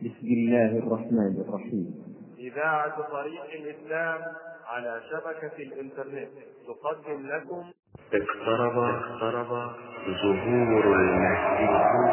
بسم الله الرحمن الرحيم. إذاعة طريق الإسلام على شبكة الإنترنت تقدم لكم اقترب ظهور المهدي.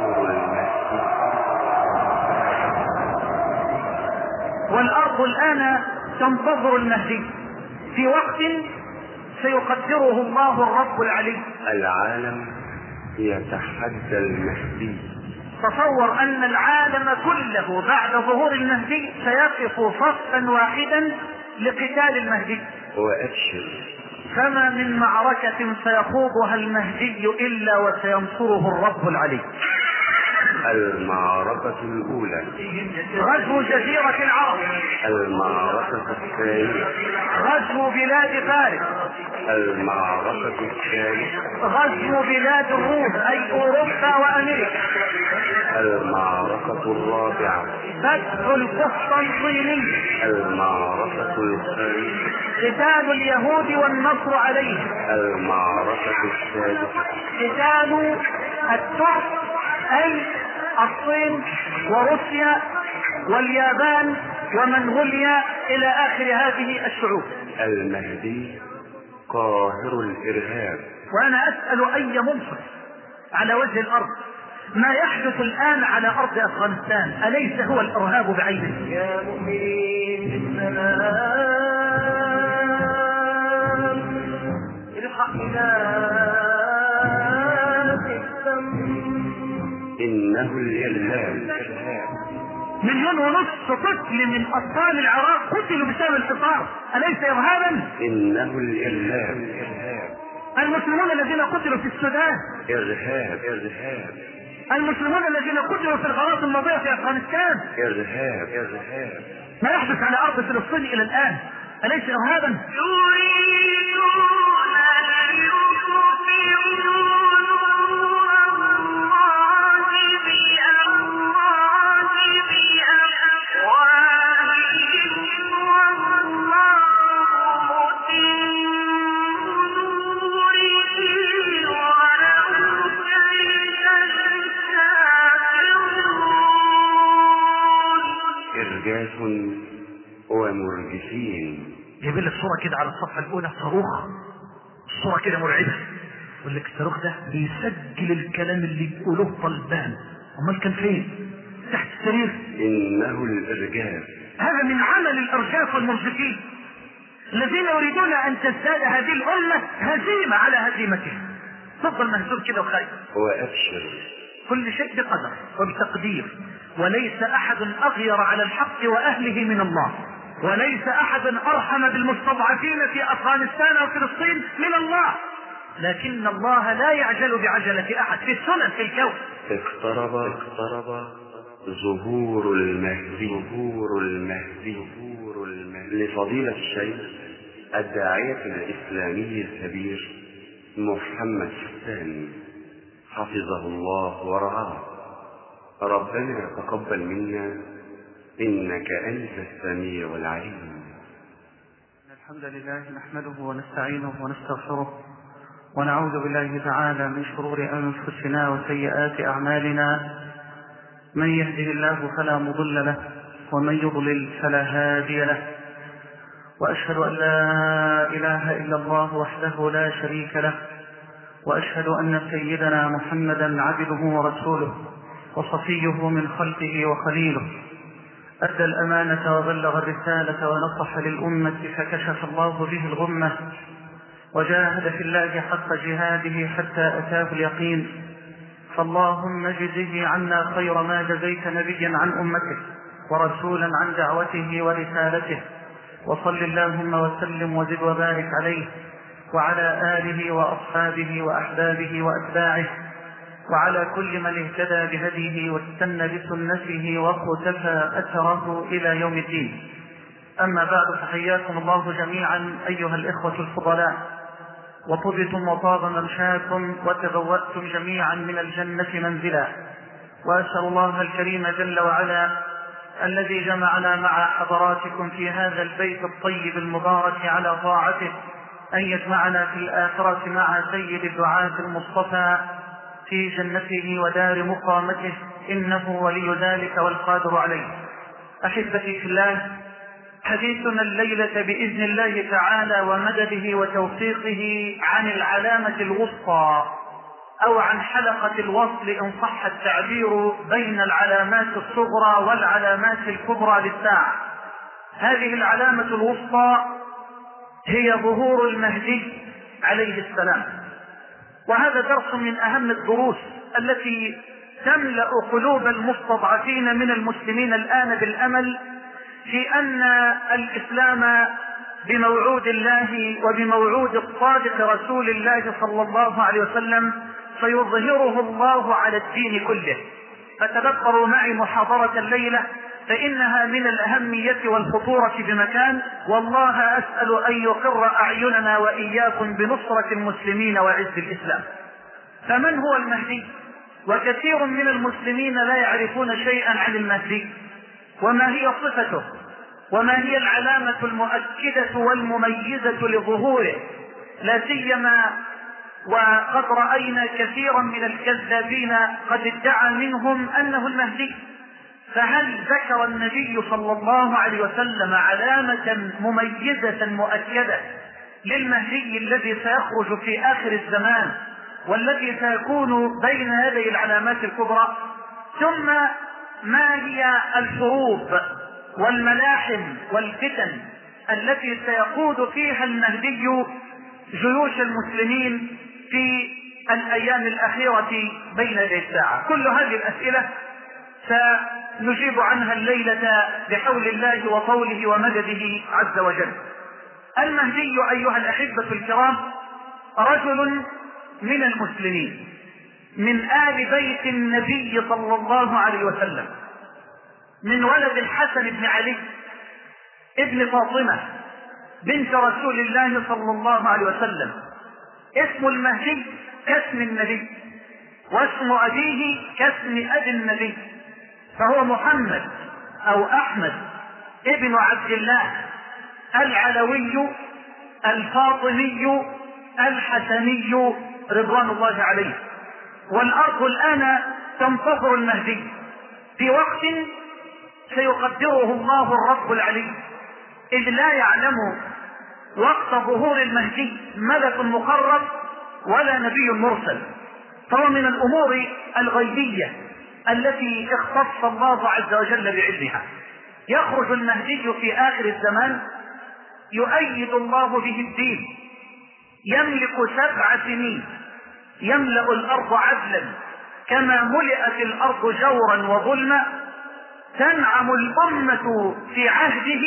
والأرض الآن تنتظر المهدي في وقت سيقدره الله الرب العلي. العالم يتحدى المهدي. تصور أن العالم كله بعد ظهور المهدي سيقف صفا واحدا لقتال المهدي. وأبشر، فما من معركة سيخوضها المهدي إلا وسينصره الرب العلي. المعركة الأولى غزو جزيرة العرب، المعركة الثانية غزو بلاد فارس، المعركة الثالثة غزو بلاد الروم أي أوروبا وأمريكا، المعركة الرابعة فتح القسطنطينية، المعركة الخامسة قتال اليهود والنصر عليهم، المعركة السادسة قتال الترك أي الصين وروسيا واليابان ومنغوليا إلى آخر هذه الشعوب. المهدي قاهر الإرهاب. وأنا أسأل أي منصف على وجه الأرض، ما يحدث الآن على أرض أفغانستان أليس هو الإرهاب بعينه؟ يا مؤمنين بالسلام الحقنا إنه الإرهاب. 1.5 مليون طفل من أطفال العراق قتلوا بسبب الحصار، أليس إرهابا؟ إنه الإرهاب. المسلمون الذين قتلوا في السودان، إرهاب. المسلمون الذين قتلوا في الغارات الماضية في أفغانستان، إرهاب. ما يحدث على أرض فلسطين إلى الآن أليس إرهابا؟ إرجاف ومرجفين. جايب لك صورة كده على الصفحة الأولى، صاروخ، الصورة كده مرعبة، يقول لك الصاروخ ده بيسجل الكلام اللي بيقولوه طلبان، أمال كان فين؟ تحت السرير. إنه الإرجاف. هذا من عمل الأرجاف والمرجفين الذين يريدون أن تزداد هذه الأمة هزيمة على هزيمتها، تفضل مهزوم كده وخايف. وأبشر، كل شيء بقدر وبتقدير، وليس أحد أغير على الحق وأهله من الله، وليس أحد أرحم بالمستضعفين في أفغانستان أو فلسطين من الله، لكن الله لا يعجل بعجلة أحد في السنن في الكون. اقترب ظهور المهدي. لفضيلة الشيخ الداعية الإسلامي الكبير محمد حسان حفظه الله ورعاه. ربنا تقبل منا إنك أنت السميع العليم. الحمد لله نحمده ونستعينه ونستغفره ونعوذ بالله تعالى من شرور أنفسنا وسيئات أعمالنا. من يهده الله فلا مضل له ومن يضلل فلا هادي له، وأشهد أن لا إله إلا الله وحده لا شريك له، وأشهد أن سيدنا محمدا عبده ورسوله وصفيه من خلقه وخليله، أدى الأمانة وبلغ الرسالة ونصح للأمة فكشف الله به الغمة، وجاهد في الله حق جهاده حتى أتاه اليقين. فاللهم اجزه عنا خير ما جزيت نبيا عن أمته ورسولا عن دعوته ورسالته، وصل اللهم وسلم وزد وبارك عليه وعلى آله وأصحابه وأحبابه وأتباعه وعلى كل من اهتدى بهديه واستنى بسنته واقتفى أثره إلى يوم الدين. أما بعد، فحياكم الله جميعا أيها الإخوة الفضلاء، وطبتم وطاب ممشاكم وتبوأتم جميعا من الجنة منزلا. وأسأل الله الكريم جل وعلا الذي جمعنا مع حضراتكم في هذا البيت الطيب المبارك على طاعته أن يجمعنا في الآخرة مع سيد الدعاة المصطفى في جنته ودار مقامته، إنه ولي ذلك والقادر عليه. أحبتي في الله، حديثنا الليلة بإذن الله تعالى ومدده وتوفيقه عن العلامة الوسطى أو عن حلقة الوصل إن صح التعبير بين العلامات الصغرى والعلامات الكبرى للساعة. هذه العلامة الوسطى هي ظهور المهدي عليه السلام، وهذا درس من أهم الدروس التي تملأ قلوب المستضعفين من المسلمين الآن بالأمل في أن الإسلام بموعود الله وبموعود الصادق رسول الله صلى الله عليه وسلم سيظهره الله على الدين كله. فتدبروا معي محاضرة الليلة، فإنها من الأهمية والخطورة بمكان، والله أسأل أن يقر أعيننا وإياكم بنصرة المسلمين وعز الإسلام. فمن هو المهدي؟ وكثير من المسلمين لا يعرفون شيئا عن المهدي، وما هي صفته، وما هي العلامة المؤكدة والمميزة لظهوره، لا سيما وقد رأينا كثيرا من الكذابين قد ادعى منهم أنه المهدي. فهل ذكر النبي صلى الله عليه وسلم علامة مميزة مؤكدة للمهدي الذي سيخرج في آخر الزمان والذي سيكون بين يدي العلامات الكبرى؟ ثم ما هي الحروب والملاحم والفتن التي سيقود فيها المهدي جيوش المسلمين في الأيام الأخيرة بين يدي الساعة؟ كل هذه الأسئلة سنجيب عنها الليلة بحول الله وطوله ومدده عز وجل. المهدي أيها الأحبة الكرام رجل من المسلمين، من آل بيت النبي صلى الله عليه وسلم، من ولد الحسن بن علي ابن فاطمة بنت رسول الله صلى الله عليه وسلم. اسم المهدي كاسم النبي، واسم أبيه كاسم أبي النبي، فهو محمد أو أحمد ابن عبد الله العلوي الفاطمي الحسني رضوان الله عليه. والأرض الآن تنتظر المهدي في وقت سيقدره الله الرب العلي، إذ لا يعلم وقت ظهور المهدي ملك مقرب ولا نبي مرسل، فهو من الأمور الغيبية التي اختص الله عز وجل بعلمها. يخرج المهدي في آخر الزمان يؤيد الله به الدين، يملك 7 سنين، يملأ الأرض عدلا كما ملئت الأرض جورا وظلما، تنعم الأمة في عهده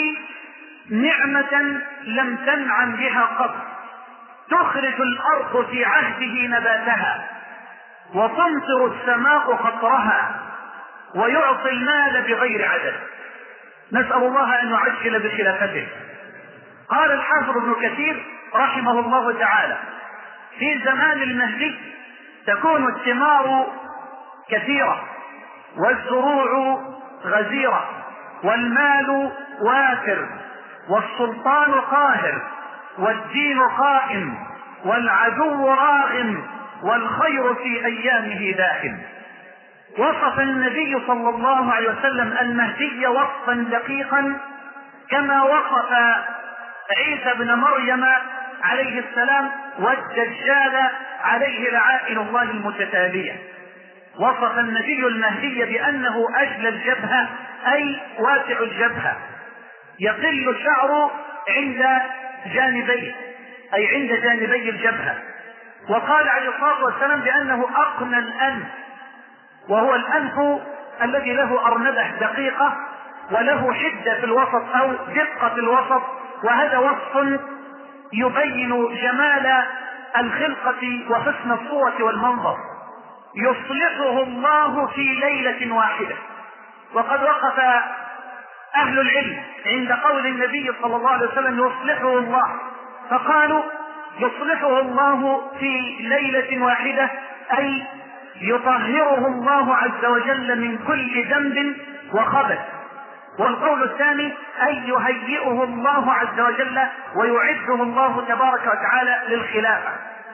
نعمة لم تنعم بها قط، تخرج الأرض في عهده نباتها، وتمطر السماء خطرها، ويعطي المال بغير عدد. نسأل الله أن يعجل بخلافته. قال الحافظ ابن كثير رحمه الله تعالى: في زمان المهدي تكون الثمار كثيرة، والزروع غزيرة، والمال وافر، والسلطان قاهر، والدين قائم، والعدو راغم، والخير في أيامه دائم. وصف النبي صلى الله عليه وسلم المهدي وصفا دقيقا كما وصف عيسى بن مريم عليه السلام والدجال عليه لعائن الله المتتالية. وصف النبي المهدي بأنه أجل الجبهة، أي واسع الجبهة، يقل الشعر عند جانبيه، أي عند جانبي الجبهة. وقال عليه الصلاة والسلام بأنه أقنى الأنف، وهو الأنف الذي له أرنبة دقيقة وله حدة في الوسط أو دقة في الوسط، وهذا وصف يبين جمال الخلقة وحسن الصورة والمنظر. يصلحه الله في ليلة واحدة. وقد وقف أهل العلم عند قول النبي صلى الله عليه وسلم يصلحه الله، فقالوا يصلحه الله في ليلة واحدة أي يطهره الله عز وجل من كل ذنب وخبث. والقول الثاني أي يهيئه الله عز وجل ويعده الله تبارك وتعالى للخلافة.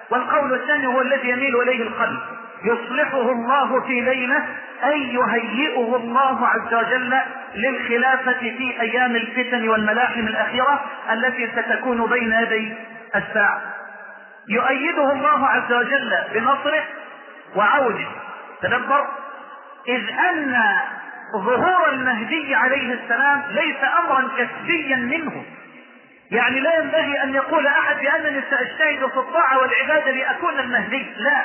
والقول الثاني هو الذي يميل إليه القلب، يصلحه الله في ليلة، أي يهيئه الله عز وجل للخلافة في أيام الفتن والملاحم الأخيرة التي ستكون بين يدي الساعة. يؤيده الله عز وجل بنصره وعونه. تدبر، إذ أن ظهور المهدي عليه السلام ليس أمرا كسبيا منه، يعني لا ينبغي أن يقول أحد بأنني سأجتهد في الطاعة والعبادة لأكون المهدي، لا،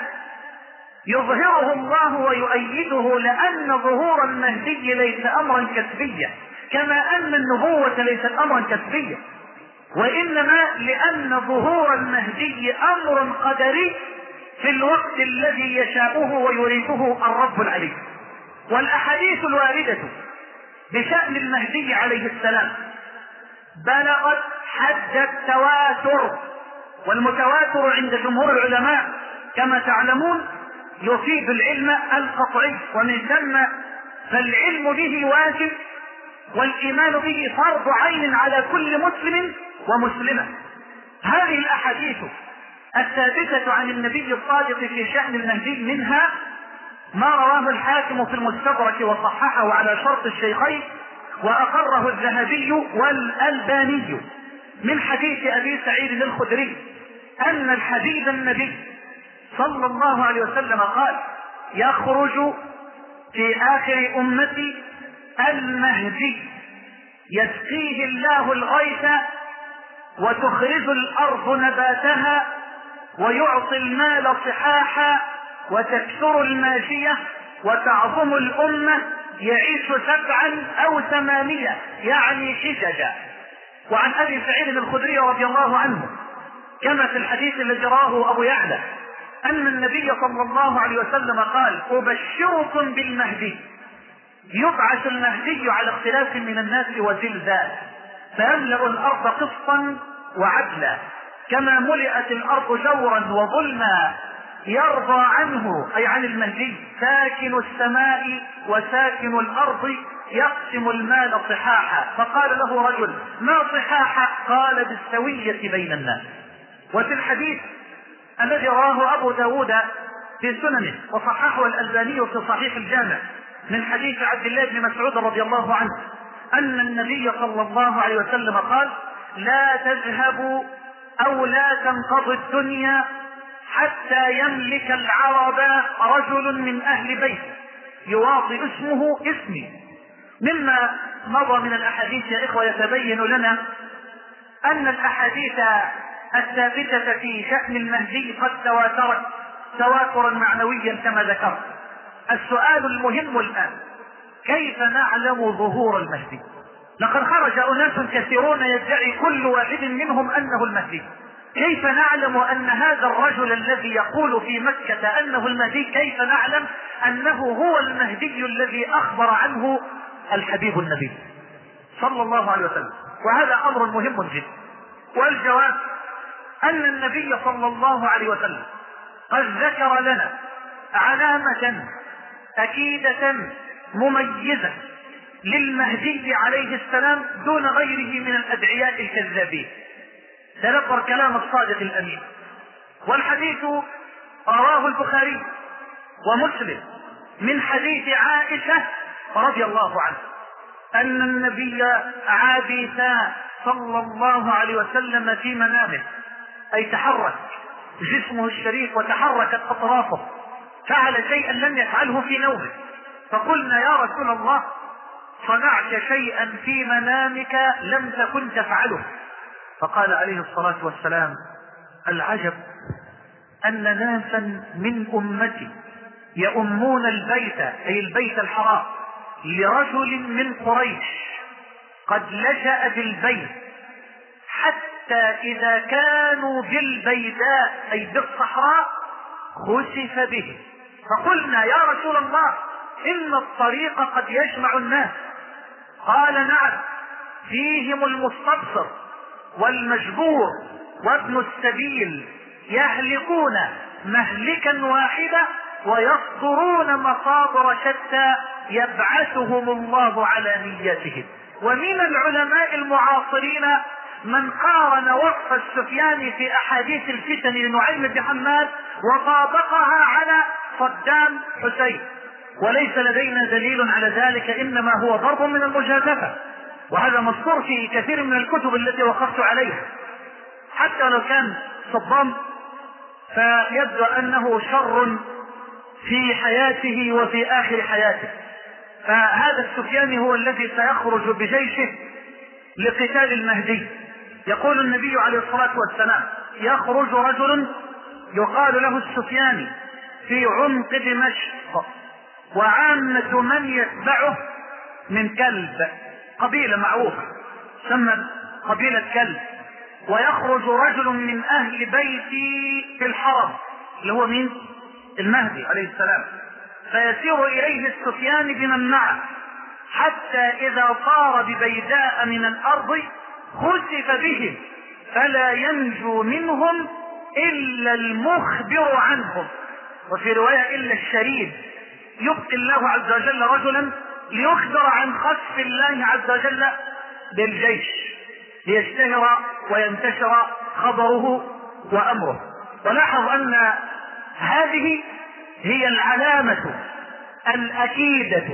يظهره الله ويؤيده، لأن ظهور المهدي ليس أمرا كسبيا، كما أن النبوة ليست أمرا كسبيا، وإنما لأن ظهور المهدي أمر قدري في الوقت الذي يشاءه ويريده الرب العليم. والأحاديث الواردة بشأن المهدي عليه السلام بلغت حد التواتر، والمتواتر عند جمهور العلماء كما تعلمون يفيد العلم القطعي، ومن ثم فالعلم به واجب والإيمان به فرض عين على كل مسلم ومسلمة. هذه الأحاديث الثابتة عن النبي الصادق في شأن المهدي منها ما رواه الحاكم في المستدرك وصححه على شرط الشيخين وأقره الذهبي والألباني من حديث أبي سعيد الخدري أن الحبيب النبي صلى الله عليه وسلم قال: يخرج في آخر أمتي المهدي يسقيه الله الغيث وتخرج الأرض نباتها ويعطي المال صحاحا وتكثر الماشية وتعظم الأمة، يعيش 7 أو 8 يعني حججا. وعن أبي سعيد الخدري رضي الله عنه كما في الحديث الذي رواه أبو يعلى أن النبي صلى الله عليه وسلم قال: أبشركم بالمهدي، يبعث المهدي على اختلاف من الناس وزلزال، فيملأ الأرض قسطا وعدلا كما ملئت الأرض جورا وظلما، يرضى عنه أي عن المهدي ساكن السماء وساكن الأرض، يقسم المال صحاحا. فقال له رجل: ما صحاحا؟ قال: بالسوية بين الناس. وفي الحديث الذي رواه أبو داود في سننه وصححه الألباني في صحيح الجامع من حديث عبد الله بن مسعود رضي الله عنه أن النبي صلى الله عليه وسلم قال: لا تذهب أو لا تنقضي الدنيا حتى يملك العرب رجل من أهل بيت يواطئ اسمه اسمي. مما مضى من الأحاديث يا إخوة يتبين لنا أن الأحاديث الثابتة في شأن المهدي قد تواترت تواترا معنويا كما ذكرت. السؤال المهم الآن: كيف نعلم ظهور المهدي؟ لقد خرج أناس كثيرون يدعي كل واحد منهم أنه المهدي. كيف نعلم أن هذا الرجل الذي يقول في مكة أنه المهدي، كيف نعلم أنه هو المهدي الذي أخبر عنه الحبيب النبي صلى الله عليه وسلم؟ وهذا أمر مهم جدا. والجواب أن النبي صلى الله عليه وسلم قد ذكر لنا علامة أكيدة مميزة للمهدي عليه السلام دون غيره من الأدعياء الكذابين. تذكر كلام الصادق الأمين، والحديث رواه البخاري ومسلم من حديث عائشة رضي الله عنها أن النبي عابثا صلى الله عليه وسلم في منامه، أي تحرك جسمه الشريف وتحركت أطرافه، فعل شيئا لم يفعله في نومه. فقلنا: يا رسول الله، صنعت شيئا في منامك لم تكن تفعله. فقال عليه الصلاة والسلام: العجب أن ناسا من أمتي يؤمون البيت، أي البيت الحرام، لرجل من قريش قد لجأ بالبيت حتى إذا كانوا بالبيداء أي بالصحراء خسف به. فقلنا: يا رسول الله، إن الطريق قد يجمع الناس. قال: نعم، فيهم المستبصر والمجبور وابن السبيل يهلكون مهلكا واحدا ويصدرون مصادر شتى يبعثهم الله على نيتهم. ومن العلماء المعاصرين من قارن وصف السفياني في احاديث الفتن لنعيم بن حماد وطابقها على صدام حسين، وليس لدينا دليل على ذلك، انما هو ضرب من المجازفة، وهذا مذكور في كثير من الكتب التي وقفت عليها. حتى لو كان صدام فيبدو انه شر في حياته وفي اخر حياته، فهذا السفياني هو الذي سيخرج بجيشه لقتال المهدي. يقول النبي عليه الصلاة والسلام: يخرج رجل يقال له السفياني في عمق دمشق، وعامة من يتبعه من كلب، قبيلة معروفة سمى قبيلة كلب، ويخرج رجل من اهل بيتي في الحرم اللي هو مين؟ المهدي عليه السلام، فيسير اليه السفيان بمن معه حتى اذا صار ببيداء من الارض خسف بهم فلا ينجو منهم الا المخبر عنهم، وفي رواية الا الشريد. يبقي الله عز وجل رجلا ليخبر عن خسف الله عز وجل بالجيش ليشتهر وينتشر خبره وامره. ولاحظ ان هذه هي العلامة الاكيدة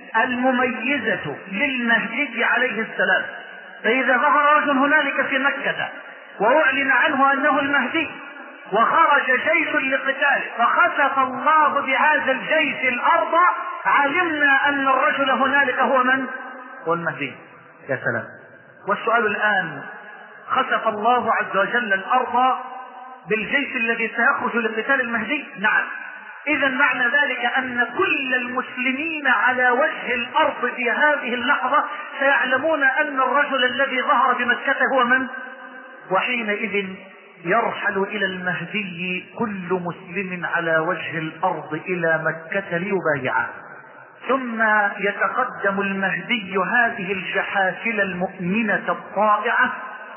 المميزة للمهدي عليه السلام. فاذا ظهر رجل هنالك في مكة واعلن عنه انه المهدي وخرج جيش لقتاله فخسف الله بهذا الجيش الارض، علمنا ان الرجل هنالك هو من؟ هو المهدي. يا سلام. والسؤال الان: خسف الله عز وجل الارض بالجيش الذي سيخرج لقتال المهدي؟ نعم. اذا معنى ذلك ان كل المسلمين على وجه الارض في هذه اللحظة سيعلمون ان الرجل الذي ظهر بمكة هو من؟ وحينئذ يرحل الى المهدي كل مسلم على وجه الارض الى مكة ليبايعه، ثم يتقدم المهدي هذه الجحافل المؤمنة الطائعة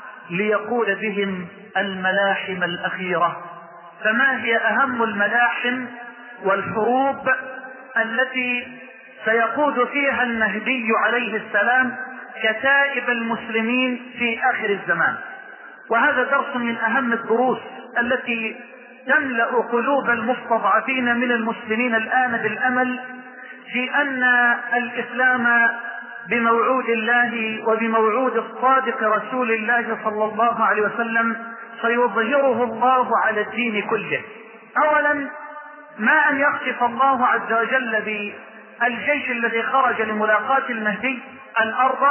ليقول بهم الملاحم الاخيرة. فما هي اهم الملاحم والحروب التي سيقود فيها المهدي عليه السلام كتائب المسلمين في اخر الزمان؟ وهذا درس من اهم الدروس التي تملأ قلوب المستضعفين من المسلمين الان بالامل في ان الاسلام بموعود الله وبموعود الصادق رسول الله صلى الله عليه وسلم سيظهره الله على الدين كله. اولا، ما ان يخسف الله عز وجل بالجيش الذي خرج لملاقاة المهدي الارض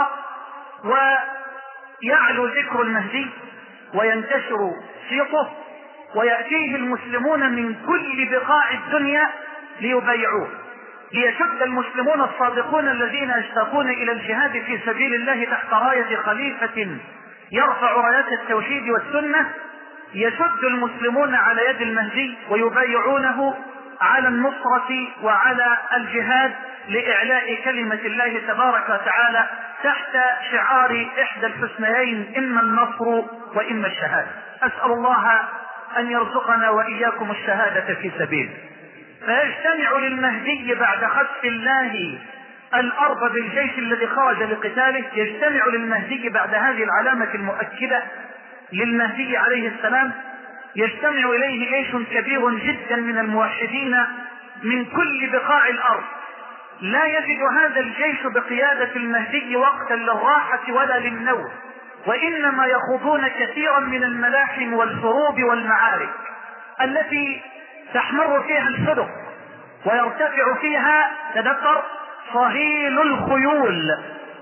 ويعلو ذكر المهدي وينتشر صيته ويأتيه المسلمون من كل بقاع الدنيا ليبايعوه، ليشد المسلمون الصادقون الذين يشتاقون الى الجهاد في سبيل الله تحت راية خليفة يرفع رايات التوحيد والسنة، يشد المسلمون على يد المهدي ويبايعونه على النصرة وعلى الجهاد لإعلاء كلمة الله تبارك وتعالى تحت شعار إحدى الحسنيين: إما النصر وإما الشهادة. أسأل الله أن يرزقنا وإياكم الشهادة في سبيله. فيجتمع للمهدي بعد خسف الله الأرض بالجيش الذي خرج لقتاله، يجتمع للمهدي بعد هذه العلامة المؤكدة للمهدي عليه السلام، يجتمع إليه جيش كبير جدا من الموحدين من كل بقاع الأرض. لا يجد هذا الجيش بقيادة المهدي وقتا للراحة ولا للنوم، وإنما يخوضون كثيرا من الملاحم والحروب والمعارك التي تحمر فيها الصدق ويرتفع فيها، تذكر، صهيل الخيول،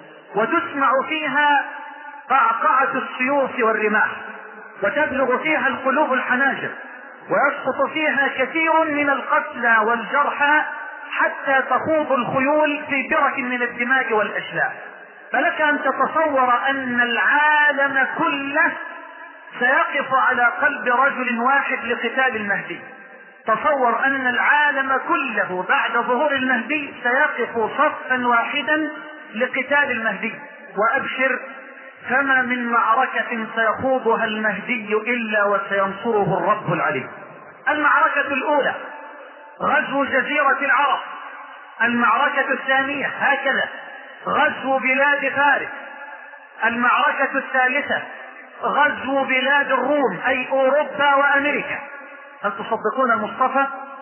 وتسمع فيها قعقعة السيوف والرماح، وتبلغ فيها القلوب الحناجر، ويسقط فيها كثير من القتلى والجرحى حتى تخوض الخيول في برك من الدماء والأشلاء. فلك أن تتصور أن العالم كله سيقف على قلب رجل واحد لقتال المهدي. تصور أن العالم كله بعد ظهور المهدي سيقف صفا واحدا لقتال المهدي. وأبشر، فما من معركة سيخوضها المهدي إلا وسينصره الرب العليم. المعركة الأولى غزو جزيرة العرب، المعركة الثانية هكذا غزو بلاد فارس، المعركة الثالثة غزو بلاد الروم أي أوروبا وأمريكا. هل تصدقون المصطفى؟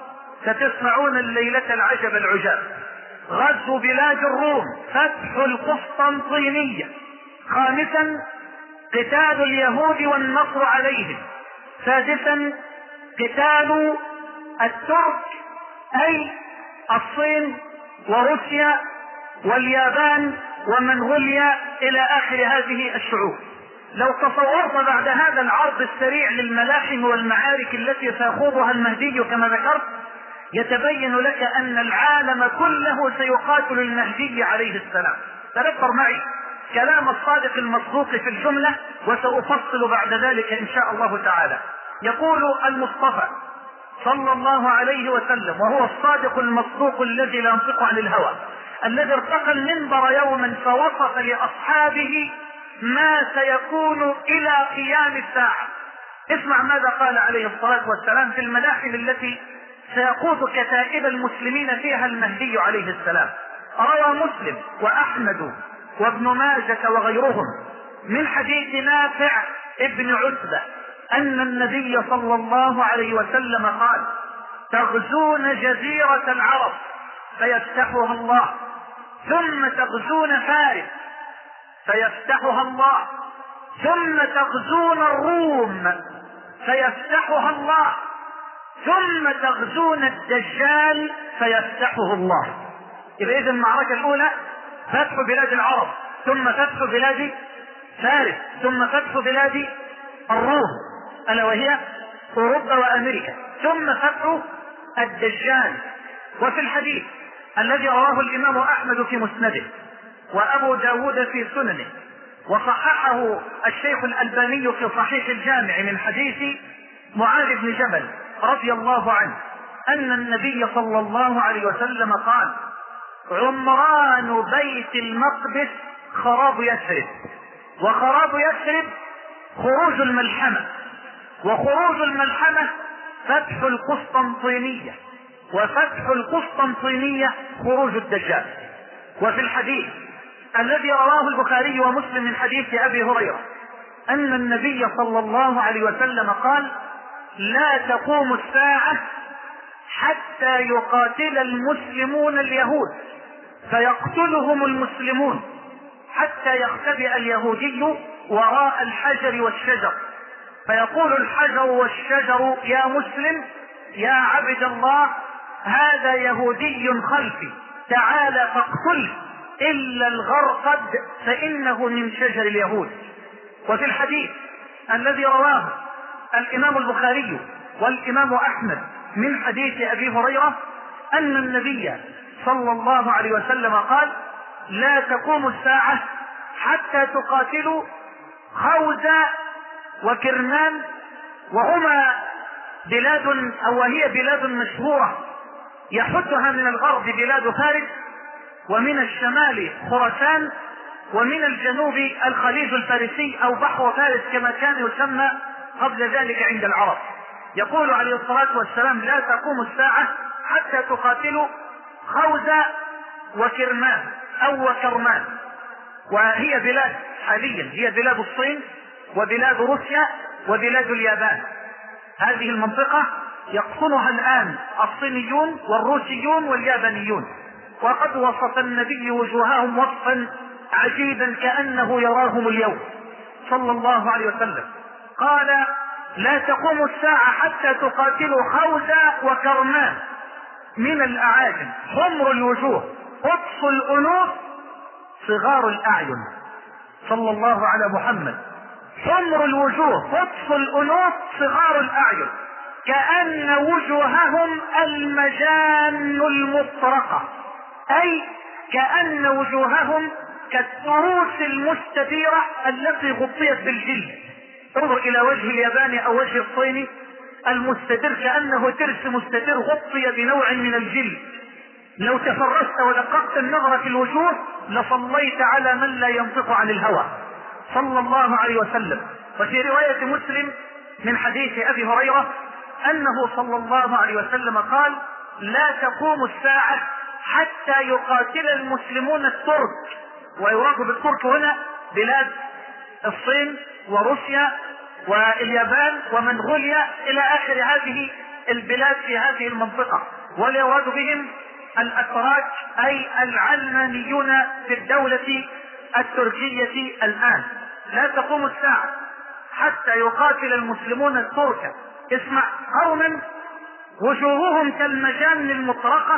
ستسمعون الليلة العجب العجاب. غزو بلاد الروم، فتح القسطنطينية. خامسا قتال اليهود والنصر عليهم. سادسا قتال الترك أي الصين وروسيا واليابان ومنغوليا إلى آخر هذه الشعوب. لو تصورت بعد هذا العرض السريع للملاحم والمعارك التي سيخوضها المهدي كما ذكرت، يتبين لك أن العالم كله سيقاتل المهدي عليه السلام. تذكر معي كلام الصادق المصدوق في الجملة وسأفصل بعد ذلك إن شاء الله تعالى. يقول المصطفى صلى الله عليه وسلم وهو الصادق المصدوق الذي لا ينطق عن الهوى، الذي ارتقى المنبر يوما فوصف لأصحابه ما سيكون إلى قيام الساعة. اسمع ماذا قال عليه الصلاة والسلام في الملاحم التي سيقود كتائب المسلمين فيها المهدي عليه السلام. روى مسلم وأحمد وابن ماجة وغيرهم من حديث نافع ابن عتبة أن النبي صلى الله عليه وسلم قال: تغزون جزيرة العرب فيفتحها الله، ثم تغزون فارس فيفتحها الله، ثم تغزون الروم فيفتحها الله، ثم تغزون الدجال فيفتحه الله. يبقى إذن المعركة الأولى فتح بلاد العرب، ثم فتح بلاد فارس، ثم فتح بلاد الروم ألا وهي أوروبا وأمريكا، ثم فتح الدجال. وفي الحديث الذي رواه الإمام أحمد في مسنده وأبو داود في سننه وصححه الشيخ الألباني في صحيح الجامع من حديث معاذ بن جبل رضي الله عنه أن النبي صلى الله عليه وسلم قال: عمران بيت المقدس خراب يثرب، وخراب يثرب خروج الملحمة، وخروج الملحمة فتح القسطنطينية، وفتح القسطنطينية خروج الدجال. وفي الحديث الذي رواه البخاري ومسلم من حديث أبي هريرة أن النبي صلى الله عليه وسلم قال: لا تقوم الساعة حتى يقاتل المسلمون اليهود فيقتلهم المسلمون، حتى يختبئ اليهودي وراء الحجر والشجر فيقول الحجر والشجر: يا مسلم يا عبد الله، هذا يهودي خلفي، تعال فاقتله إلا الغرقد فإنه من شجر اليهود. وفي الحديث الذي رواه الإمام البخاري والإمام أحمد من حديث أبي هريرة أن النبي صلى الله عليه وسلم قال: لا تقوم الساعة حتى تقاتلوا خوذة وكرمان، وهما بلاد أو وهي بلاد مشهورة يحدها من الغرب بلاد فارس، ومن الشمال خراسان، ومن الجنوب الخليج الفارسي أو بحر فارس كما كان يسمى قبل ذلك عند العرب. يقول عليه الصلاة والسلام: لا تقوم الساعة حتى تقاتلوا خوذة وكرمان أو وكرمان، وهي بلاد حاليا هي بلاد الصين وبلاد روسيا وبلاد اليابان. هذه المنطقة يقصنها الآن الصينيون والروسيون واليابانيون، وقد وصف النبي وجوههم وصفا عجيبا كأنه يراهم اليوم صلى الله عليه وسلم. قال: لا تقوم الساعة حتى تقاتلوا خوذة وكرمان من الأعاجم، حمر الوجوه، قطف الأنوف، صغار الأعين. صلى الله على محمد. حمر الوجوه، قطف الأنوف، صغار الأعين، كأن وجوههم المجان المطرقة، أي كأن وجوههم كالتروس المستديرة التي غطيت بالجلد. انظر إلى وجه الياباني أو وجه الصيني المستدير، كأنه ترس مستدير غطي بنوع من الجلد. لو تفرست ودققت النظر في الوجوه لصليت على من لا ينطق عن الهوى صلى الله عليه وسلم. وفي رواية مسلم من حديث أبي هريرة أنه صلى الله عليه وسلم قال: لا تقوم الساعة حتى يقاتل المسلمون الترك، ويراد بالترك هنا بلاد الصين وروسيا واليابان ومنغوليا إلى آخر هذه البلاد في هذه المنطقة، واليراد بهم الأتراك أي العلمانيون في الدولة التركية الآن. لا تقوم الساعة حتى يقاتل المسلمون الترك، اسمع، قوما وجوههم كالمجان المطرقة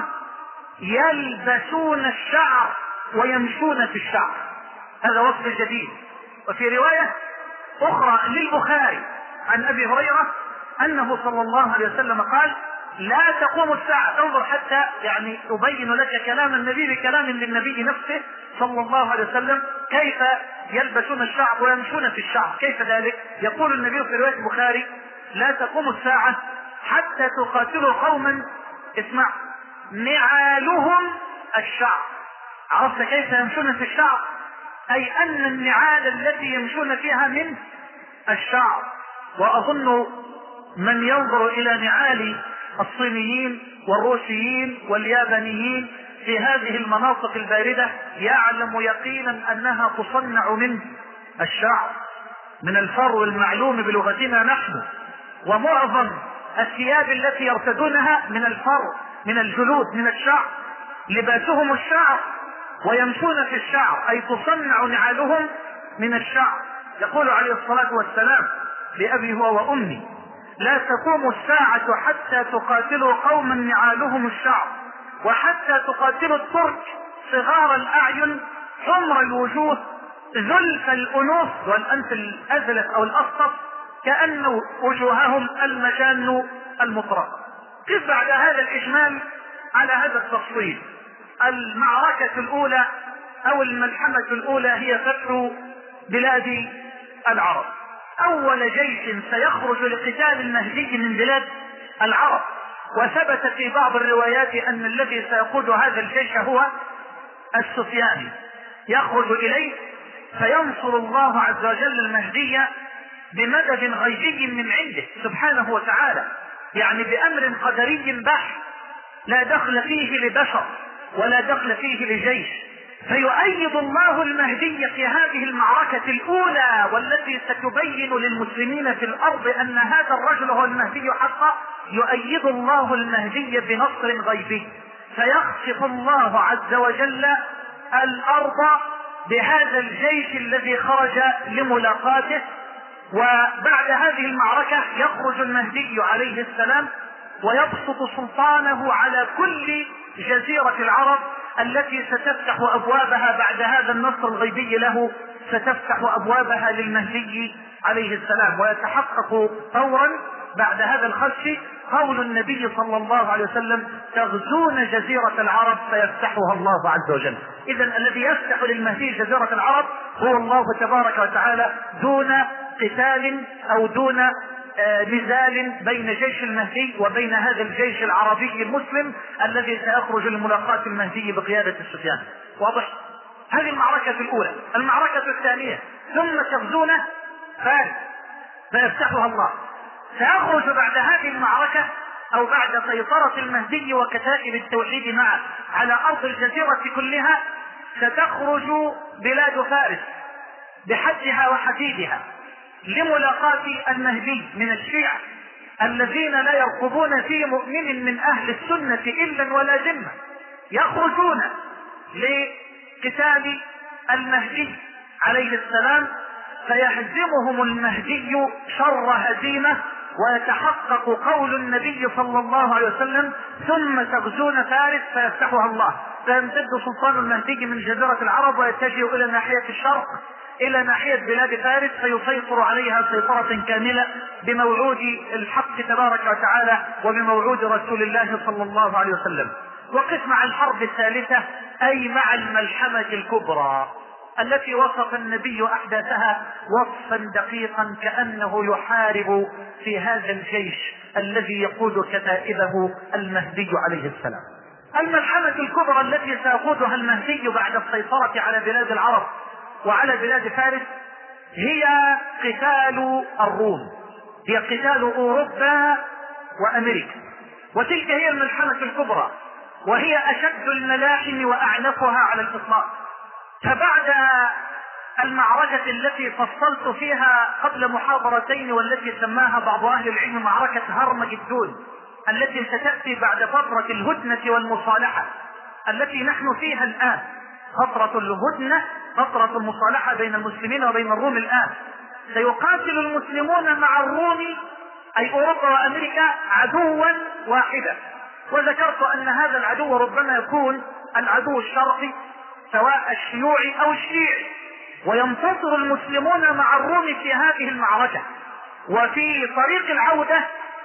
يلبسون الشعر ويمشون في الشعر. هذا وصف جديد. وفي رواية أخرى للبخاري عن أبي هريرة أنه صلى الله عليه وسلم قال: لا تقوم الساعة. انظر حتى يعني أبين لك كلام النبي بكلام للنبي نفسه صلى الله عليه وسلم، كيف يلبسون الشعر ويمشون في الشعر. كيف ذلك؟ يقول النبي في رواية البخاري: لا تقوم الساعة حتى تقاتلوا قوما، اسمع، نعالهم الشعر. عرفت كيف يمشون في الشعر؟ أي أن النعال التي يمشون فيها من الشعر. وأظن من ينظر إلى نعال الصينيين والروسيين واليابانيين في هذه المناطق الباردة يعلم يقينا أنها تصنع من الشعر، من الفرو المعلوم بلغتنا نحن. ومعظم الثياب التي يرتدونها من الفرو، من الجلود، من الشعر. لباسهم الشعر ويمشون في الشعر، أي تصنع نعالهم من الشعر. يقول عليه الصلاة والسلام لأبي هو وأمي: لا تقوم الساعة حتى تقاتلوا قوما نعالهم الشعر، وحتى تقاتلوا الترك صغار الأعين حمر الوجوه زلف الأنوف والأنف الأزلف أو الأصفر كأن وجوههم المجان المطرقة. كيف بعد هذا الإجمال على هذا التفصيل؟ المعركة الأولى أو الملحمة الأولى هي فتح بلاد العرب. أول جيش سيخرج لقتال المهدي من بلاد العرب، وثبت في بعض الروايات أن الذي سيقود هذا الجيش هو السفياني، يخرج إليه فينصر الله عز وجل المهدي بمدد غيبي من عنده سبحانه وتعالى، يعني بأمر قدري بحت لا دخل فيه لبشر ولا دخل فيه لجيش. فيؤيد الله المهدي في هذه المعركة الأولى، والتي ستبين للمسلمين في الأرض أن هذا الرجل هو المهدي حقا. يؤيد الله المهدي بنصر غيبي، فيخسف الله عز وجل الأرض بهذا الجيش الذي خرج لملاقاته. وبعد هذه المعركة يخرج المهدي عليه السلام ويبسط سلطانه على كل جزيرة العرب التي ستفتح أبوابها بعد هذا النصر الغيبي له، ستفتح أبوابها للمهدي عليه السلام. ويتحقق فورا بعد هذا الخدش قول النبي صلى الله عليه وسلم: تغزون جزيرة العرب فيفتحها الله عز وجل. إذا الذي يفتح للمهدي جزيرة العرب هو الله تبارك وتعالى، دون قتال أو دون نزال بين جيش المهدي وبين هذا الجيش العربي المسلم الذي سيخرج لملاقاة المهدي بقيادة السفيان. واضح؟ هذه المعركة الأولى. المعركة الثانية: ثم تغزون فارس فيفتحها الله. سيخرج بعد هذه المعركة أو بعد سيطرة المهدي وكتائب التوحيد معه على أرض الجزيرة كلها، ستخرج بلاد فارس بحجها وحديدها لملاقاة المهدي من الشيعة الذين لا يرقبون في مؤمن من أهل السنة إلا ولا ذمة، يخرجون لقتال المهدي عليه السلام، فيهزمهم المهدي شر هزيمة، ويتحقق قول النبي صلى الله عليه وسلم: ثم تغزون فارس فيفتحها الله. فيمتد سلطان المهدي من جزيرة العرب ويتجه إلى ناحية الشرق، إلى ناحية بلاد فارس، فيسيطر عليها سيطرة كاملة بموعود الحق تبارك وتعالى وبموعود رسول الله صلى الله عليه وسلم. وقف مع الحرب الثالثة، أي مع الملحمة الكبرى التي وصف النبي أحداثها وصفا دقيقا كأنه يحارب في هذا الجيش الذي يقود كتائبه المهدي عليه السلام. الملحمة الكبرى التي سيقودها المهدي بعد السيطرة على بلاد العرب وعلى بلاد فارس هي قتال الروم، هي قتال أوروبا وأمريكا. وتلك هي الملحمة الكبرى، وهي أشد الملاحم وأعنفها على الإطلاق. فبعد المعركة التي فصلت فيها قبل محاضرتين، والتي سماها بعض أهل العلم معركة هرمجدون، التي ستأتي بعد فترة الهدنة والمصالحة التي نحن فيها الآن. فترة الهدنة، فترة المصالحة بين المسلمين وبين الروم الآن. سيقاتل المسلمون مع الروم، أي أوروبا وأمريكا، عدوا واحدا. وذكرت أن هذا العدو ربما يكون العدو الشرقي، سواء الشيوعي أو الشيعي، وينتصر المسلمون مع الروم في هذه المعركة. وفي طريق العودة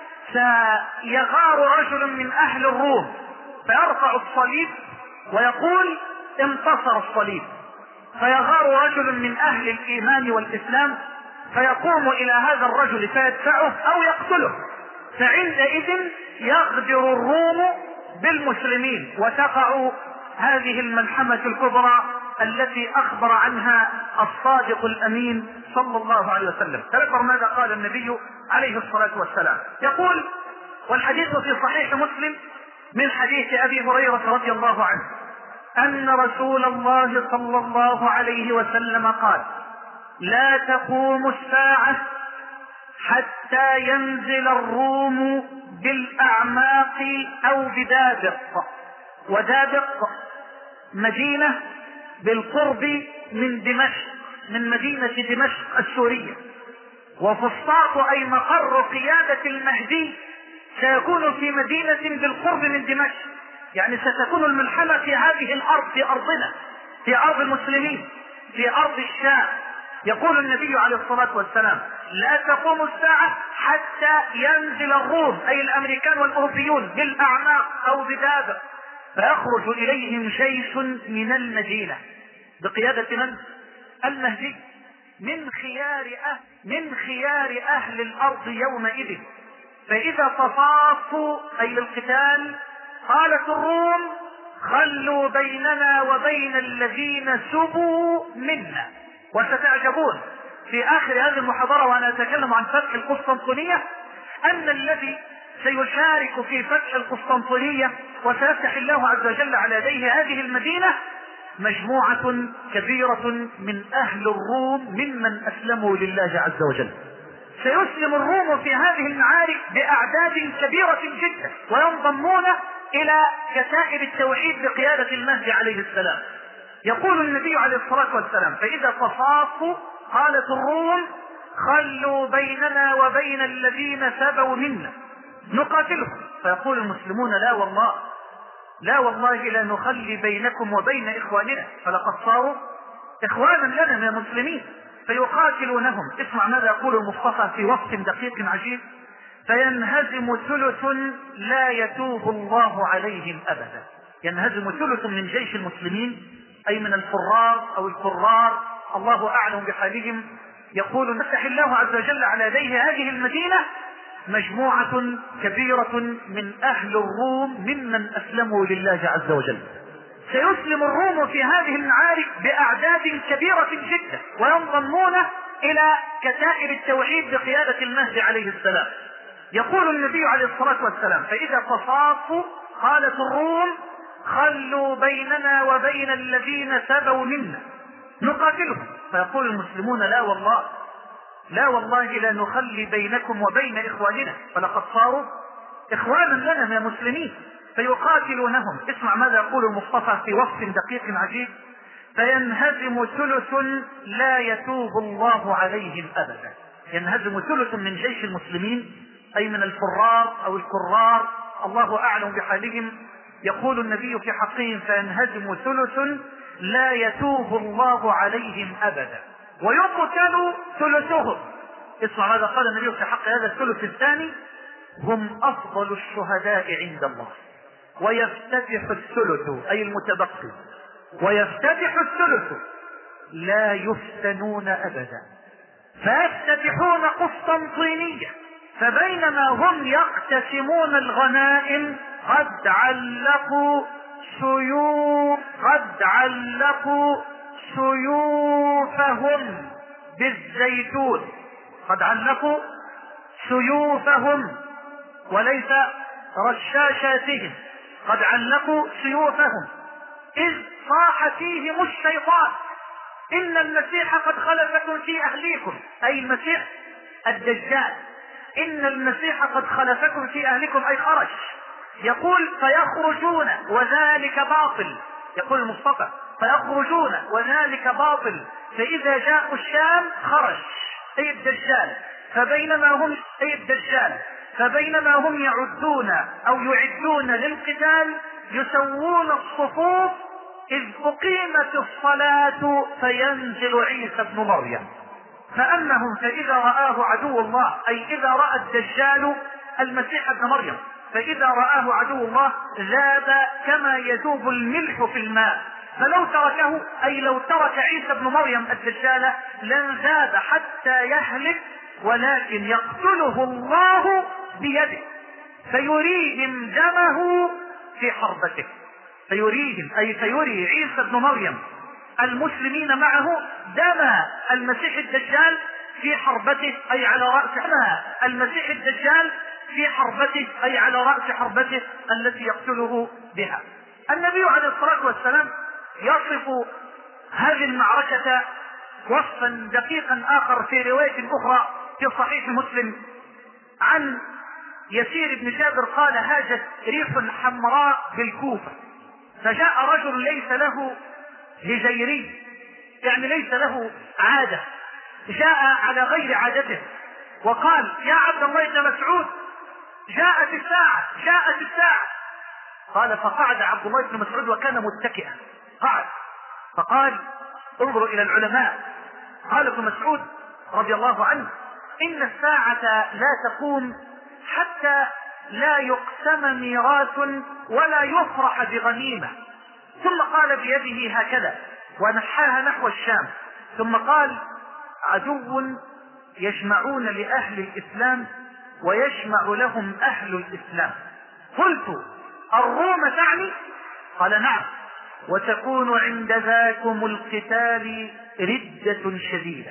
سيغار رجل من أهل الروم فيرفع الصليب ويقول انتصر الصليب، فيغار رجل من أهل الإيمان والإسلام فيقوم إلى هذا الرجل فيدفعه أو يقتله، فعندئذ يغدر الروم بالمسلمين وتقع هذه الملحمة الكبرى التي أخبر عنها الصادق الأمين صلى الله عليه وسلم. تذكر ماذا قال النبي عليه الصلاة والسلام، يقول، والحديث في صحيح مسلم من حديث أبي هريرة رضي الله عنه، أن رسول الله صلى الله عليه وسلم قال: لا تقوم الساعة حتى ينزل الروم بالأعماق أو بدابق. ودابق مدينة بالقرب من دمشق، من مدينة دمشق السورية. وفسطاط أي مقر قيادة المهدي سيكون في مدينة بالقرب من دمشق، يعني ستكون الملحمة في هذه الأرض، في أرضنا، في أرض المسلمين، في أرض الشام. يقول النبي عليه الصلاة والسلام: لا تقوم الساعة حتى ينزل الروم، أي الأمريكان والأوروبيون، بالأعماق أو بدابق، فيخرج إليهم جيش من المدينة بقيادة من؟ المهدي، من خيار أهل الأرض يومئذ. فإذا تصافوا أي للقتال قالت الروم: خلوا بيننا وبين الذين سبوا منا. وستعجبون في آخر هذه المحاضرة وأنا أتكلم عن فتح القسطنطينية أن الذي سيشارك في فتح القسطنطينية وسيفتح الله عز وجل على يديه هذه المدينة مجموعة كبيرة من أهل الروم ممن أسلموا لله عز وجل. سيسلم الروم في هذه المعارك بأعداد كبيرة جدا، وينضمون إلى كتائب التوحيد بقيادة المهدي عليه السلام. يقول النبي عليه الصلاة والسلام: فإذا تصافوا قالت الروم: خلوا بيننا وبين الذين سبوا منا نقاتلهم. فيقول المسلمون: لا والله لا نخلي بينكم وبين إخواننا، فلقد صاروا إخوانا لنا من المسلمين. فيقاتلونهم. اسمع ماذا يقول المصطفى في وصف دقيق عجيب: فينهزم ثلث لا يتوب الله عليهم أبدا. ينهزم ثلث من جيش المسلمين، أي من الفرار أو الكرار، الله أعلم بحالهم. يقول: نفتح الله عز وجل على يديه هذه المدينة مجموعة كبيرة من أهل الروم ممن أسلموا لله عز وجل. سيسلم الروم في هذه المعارك بأعداد كبيرة جدا، وينضمون إلى كتائب التوحيد بقيادة المهدي عليه السلام. يقول النبي عليه الصلاة والسلام: فإذا تصافوا قالت الروم: خلوا بيننا وبين الذين سبوا منا نقاتلهم. فيقول المسلمون: لا والله لا نخلي بينكم وبين إخواننا، فلقد صاروا إخوانا لنا من المسلمين. فيقاتلونهم. اسمع ماذا يقول المصطفى في وصف دقيق عجيب: فينهزم ثلث لا يتوب الله عليهم أبدا. ينهزم ثلث من جيش المسلمين، أي من الفرار أو الكرار، الله أعلم بحالهم. يقول النبي في حقهم: فينهزم ثلث لا يتوب الله عليهم أبدا ويقتل ثلثهم. اسمع ماذا قال النبي في حق هذا الثلث الثاني: هم أفضل الشهداء عند الله. ويفتتح الثلث أي المتبقي، ويفتتح الثلث لا يفتنون أبدا. فيفتتحون قسطنطينية، فبينما هم يقتسمون الغنائم قد علقوا سيوفهم بالزيتون. قد علقوا سيوفهم وليس رشاشاتهم، قد علقوا سيوفهم إذ صاح فيهم الشيطان. إن المسيح قد خلفكم في أهليكم، أي المسيح الدجال، إن المسيح قد خلفكم في أهلكم، أي خرج. يقول فيخرجون وذلك باطل، يقول المصطفى فيخرجون وذلك باطل، فإذا جاءوا الشام خرج، أي الدجال، فبينما هم يعدون أو يعدون للقتال يسوون الصفوف إذ أقيمت الصلاة فينزل عيسى ابن مريم فأنهم فإذا رآه عدو الله، أي إذا رأى الدجال المسيح ابن مريم، فإذا رآه عدو الله ذاب كما يذوب الملح في الماء، فلو تركه، أي لو ترك عيسى ابن مريم الدجال لن ذاب حتى يهلك، ولكن يقتله الله بيده فيريهم دمه في حربته. فيريهم أي فيري عيسى ابن مريم المسلمين معه دم المسيح الدجال في حربته، أي على رأس المسيح الدجال في حربته، أي على رأس حربته التي يقتله بها. النبي عليه الصلاة والسلام يصف هذه المعركة وصفا دقيقا آخر في رواية أخرى في صحيح مسلم عن يسير بن جابر قال هاجت ريح حمراء بالكوفة، فجاء رجل ليس له هجيري، يعني ليس له عادة، جاء على غير عادته وقال يا عبد الله بن مسعود جاءت الساعة. قال فقعد عبد الله بن مسعود وكان متكئا، قعد فقال انظروا إلى العلماء، قال ابن مسعود رضي الله عنه إن الساعة لا تقوم حتى لا يقسم ميراث ولا يفرح بغنيمة، ثم قال بيده هكذا ونحاها نحو الشام، ثم قال عدو يجمعون لأهل الإسلام ويجمع لهم أهل الإسلام. قلت الروم تعني؟ قال نعم، وتكون عند ذاكم القتال ردة شديدة.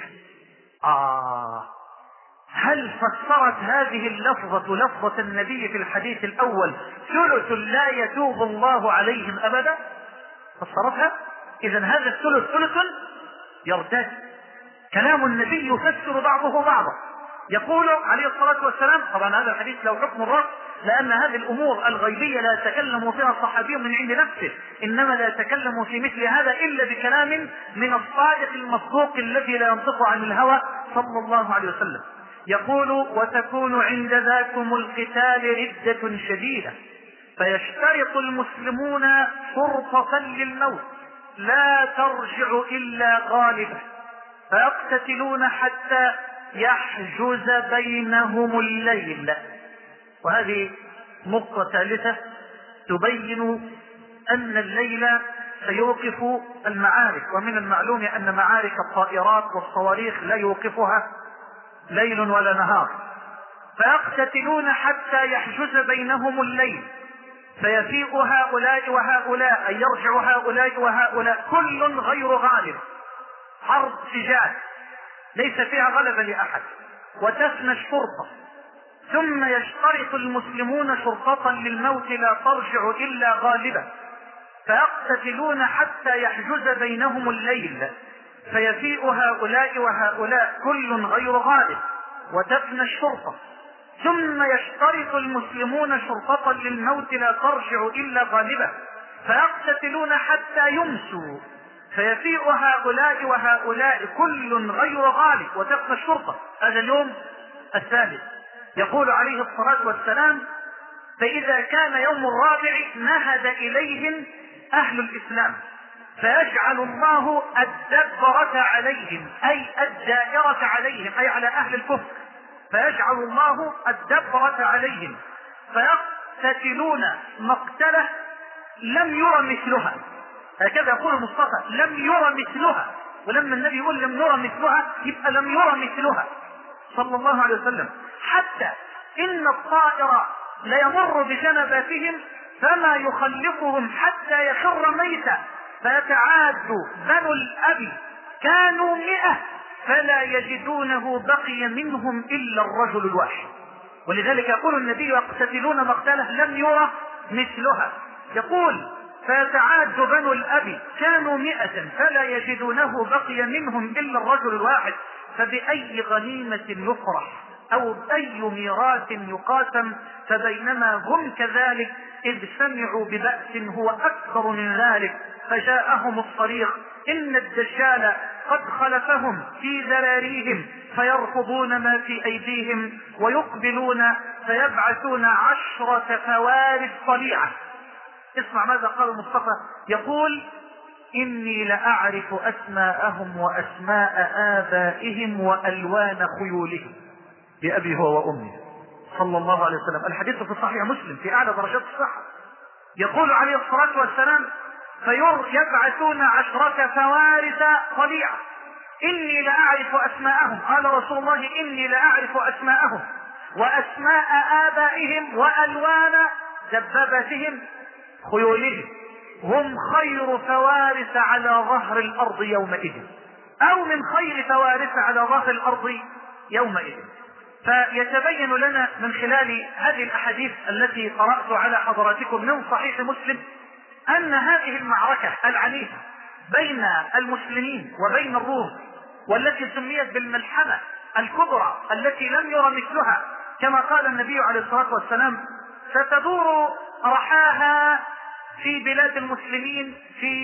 هل فسرت هذه اللفظة لفظة النبي في الحديث الأول ثلث لا يتوب الله عليهم أبدا؟ فسرتها؟ إذن هذا الثلث ثلث يرتد. كلام النبي يفسر بعضه بعضا. يقول عليه الصلاة والسلام، طبعا هذا الحديث له حكم الرفع لأن هذه الأمور الغيبية لا يتكلم فيها الصحابي من عند نفسه، إنما لا يتكلم في مثل هذا إلا بكلام من الصادق المصدوق الذي لا ينطق عن الهوى صلى الله عليه وسلم. يقول وتكون عند ذاكم القتال ردة شديدة، فيشترط المسلمون فرصة للموت لا ترجع إلا غالبة، فيقتتلون حتى يحجز بينهم الليل. وهذه نقطة ثالثة تبين أن الليل سيوقف المعارك، ومن المعلوم أن معارك الطائرات والصواريخ لا يوقفها ليل ولا نهار. فيقتتلون حتى يحجز بينهم الليل، فيفيء هؤلاء وهؤلاء، أي يرجع هؤلاء وهؤلاء، كل غير غالب، حرب سجال ليس فيها غلبة لأحد، وتفنى الشرطة. ثم يشترط المسلمون شرطة للموت لا ترجع إلا غالبة، فيقتتلون حتى يحجز بينهم الليل، فيفيء هؤلاء وهؤلاء، كل غير غالب، وتفنى الشرطة. ثم يشترط المسلمون شرطة للموت لا ترجع إلا غالبة، فيقتتلون حتى يمسوا، فيفيء هؤلاء وهؤلاء، كل غير غالب، وتفنى الشرطة. هذا اليوم الثالث. يقول عليه الصلاة والسلام فإذا كان يوم الرابع نهد إليهم أهل الإسلام، فيجعل الله الدبرة عليهم، أي الدائرة عليهم، أي على أهل الكفر، فيجعل الله الدبرة عليهم، فيقتتلون مقتلة لم يرى مثلها. هكذا يقول المصطفى لم يرى مثلها، ولما النبي يقول لم يرى مثلها يبقى لم يرى مثلها صلى الله عليه وسلم، حتى إن الطائر ليمر بجنباتهم فما يخلفهم حتى يخر ميتا، فيتعاد بنو الأب كانوا 100 فلا يجدونه بقي منهم إلا الرجل الواحد. ولذلك يقول النبي يقتتلون مقتله لم يرى مثلها. يقول فيتعاد بنو الأب، كانوا 100 فلا يجدونه بقي منهم إلا الرجل الواحد، فبأي غنيمة يفرح أو بأي ميراث يقاسم؟ فبينما هم كذلك إذ سمعوا ببأس هو أكبر من ذلك فجاءهم الصريخ إن الدجال قد خلفهم في ذراريهم فيرفضون ما في أيديهم ويقبلون فيبعثون 10 فوارس طليعة. اسمع ماذا قال المصطفى، يقول إني لأعرف أسماءهم وأسماء آبائهم وألوان خيولهم بأبي هو وأمي صلى الله عليه وسلم. الحديث في صحيح مسلم في أعلى درجات الصحة. يقول عليه الصلاة والسلام يبعثون 10 فوارس طليعة إني لأعرف أسماءهم. قال رسول الله إني لأعرف أسماءهم وأسماء آبائهم وألوان دباباتهم خيولهم، هم خير فوارس على ظهر الأرض يومئذ، أو من خير فوارس على ظهر الأرض يومئذ. فيتبين لنا من خلال هذه الأحاديث التي قرأت على حضراتكم من صحيح مسلم أن هذه المعركة العنيفة بين المسلمين وبين الروم، والتي سميت بالملحمة الكبرى التي لم يرى مثلها كما قال النبي عليه الصلاة والسلام، ستدور رحاها في بلاد المسلمين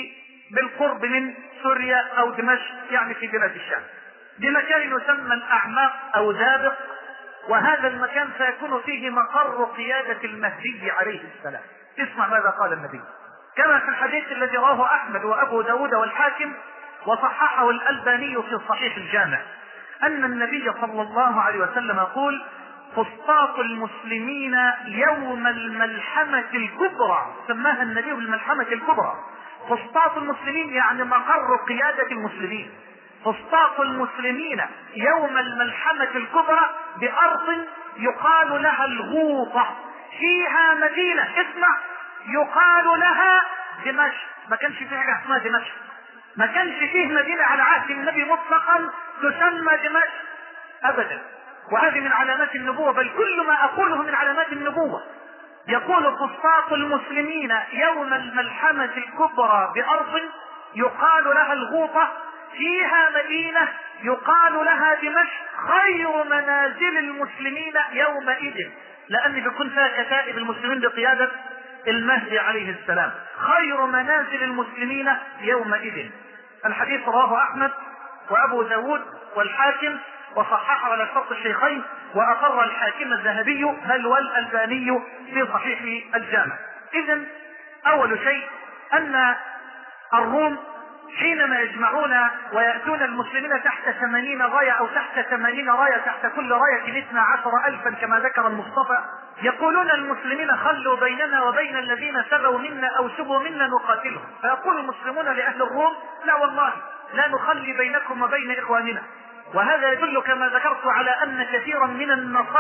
بالقرب من سوريا أو دمشق، يعني في بلاد الشام، بمكان يسمى الأعماق أو دابق، وهذا المكان سيكون فيه مقر قيادة المهدي عليه السلام. اسمع ماذا قال النبي كما في الحديث الذي رواه أحمد وأبو داود والحاكم وصححه الألباني في صحيح الجامع، أن النبي صلى الله عليه وسلم يقول فسطاط المسلمين يوم الملحمة الكبرى، سماها النبي بالملحمة الكبرى. فسطاط المسلمين يعني مقر قيادة المسلمين. فسطاط المسلمين يوم الملحمة الكبرى بأرض يقال لها الغوطة، فيها مدينة اسمع يقال لها دمشق. ما كانش فيه حاجة اسمها دمشق، ما كانش فيه مدينة على عهد النبي مطلقا تسمى دمشق أبدا، وهذه من علامات النبوة، بل كل ما أقوله من علامات النبوة. يقول فسطاط المسلمين يوم الملحمة الكبرى بأرض يقال لها الغوطة، فيها مدينة يقال لها دمشق، خير منازل المسلمين يومئذ، لأن بيكون فيها كتائب المسلمين بقيادة المهدي عليه السلام، خير منازل المسلمين يومئذ. الحديث رواه أحمد وأبو داود والحاكم وصححه على شرط الشيخين، وأقر الحاكم الذهبي بل والألباني في صحيح الجامع. إذن أول شيء أن الروم حينما يجمعون ويأتون المسلمين تحت 80 راية أو تحت 80 راية، تحت كل راية 12,000 كما ذكر المصطفى، يقولون المسلمين خلوا بيننا وبين الذين سبوا منا أو سبوا منا نقاتلهم. فيقول المسلمون لأهل الروم لا والله لا نخلي بينكم وبين إخواننا. وهذا يدل كما ذكرت على أن كثيرا من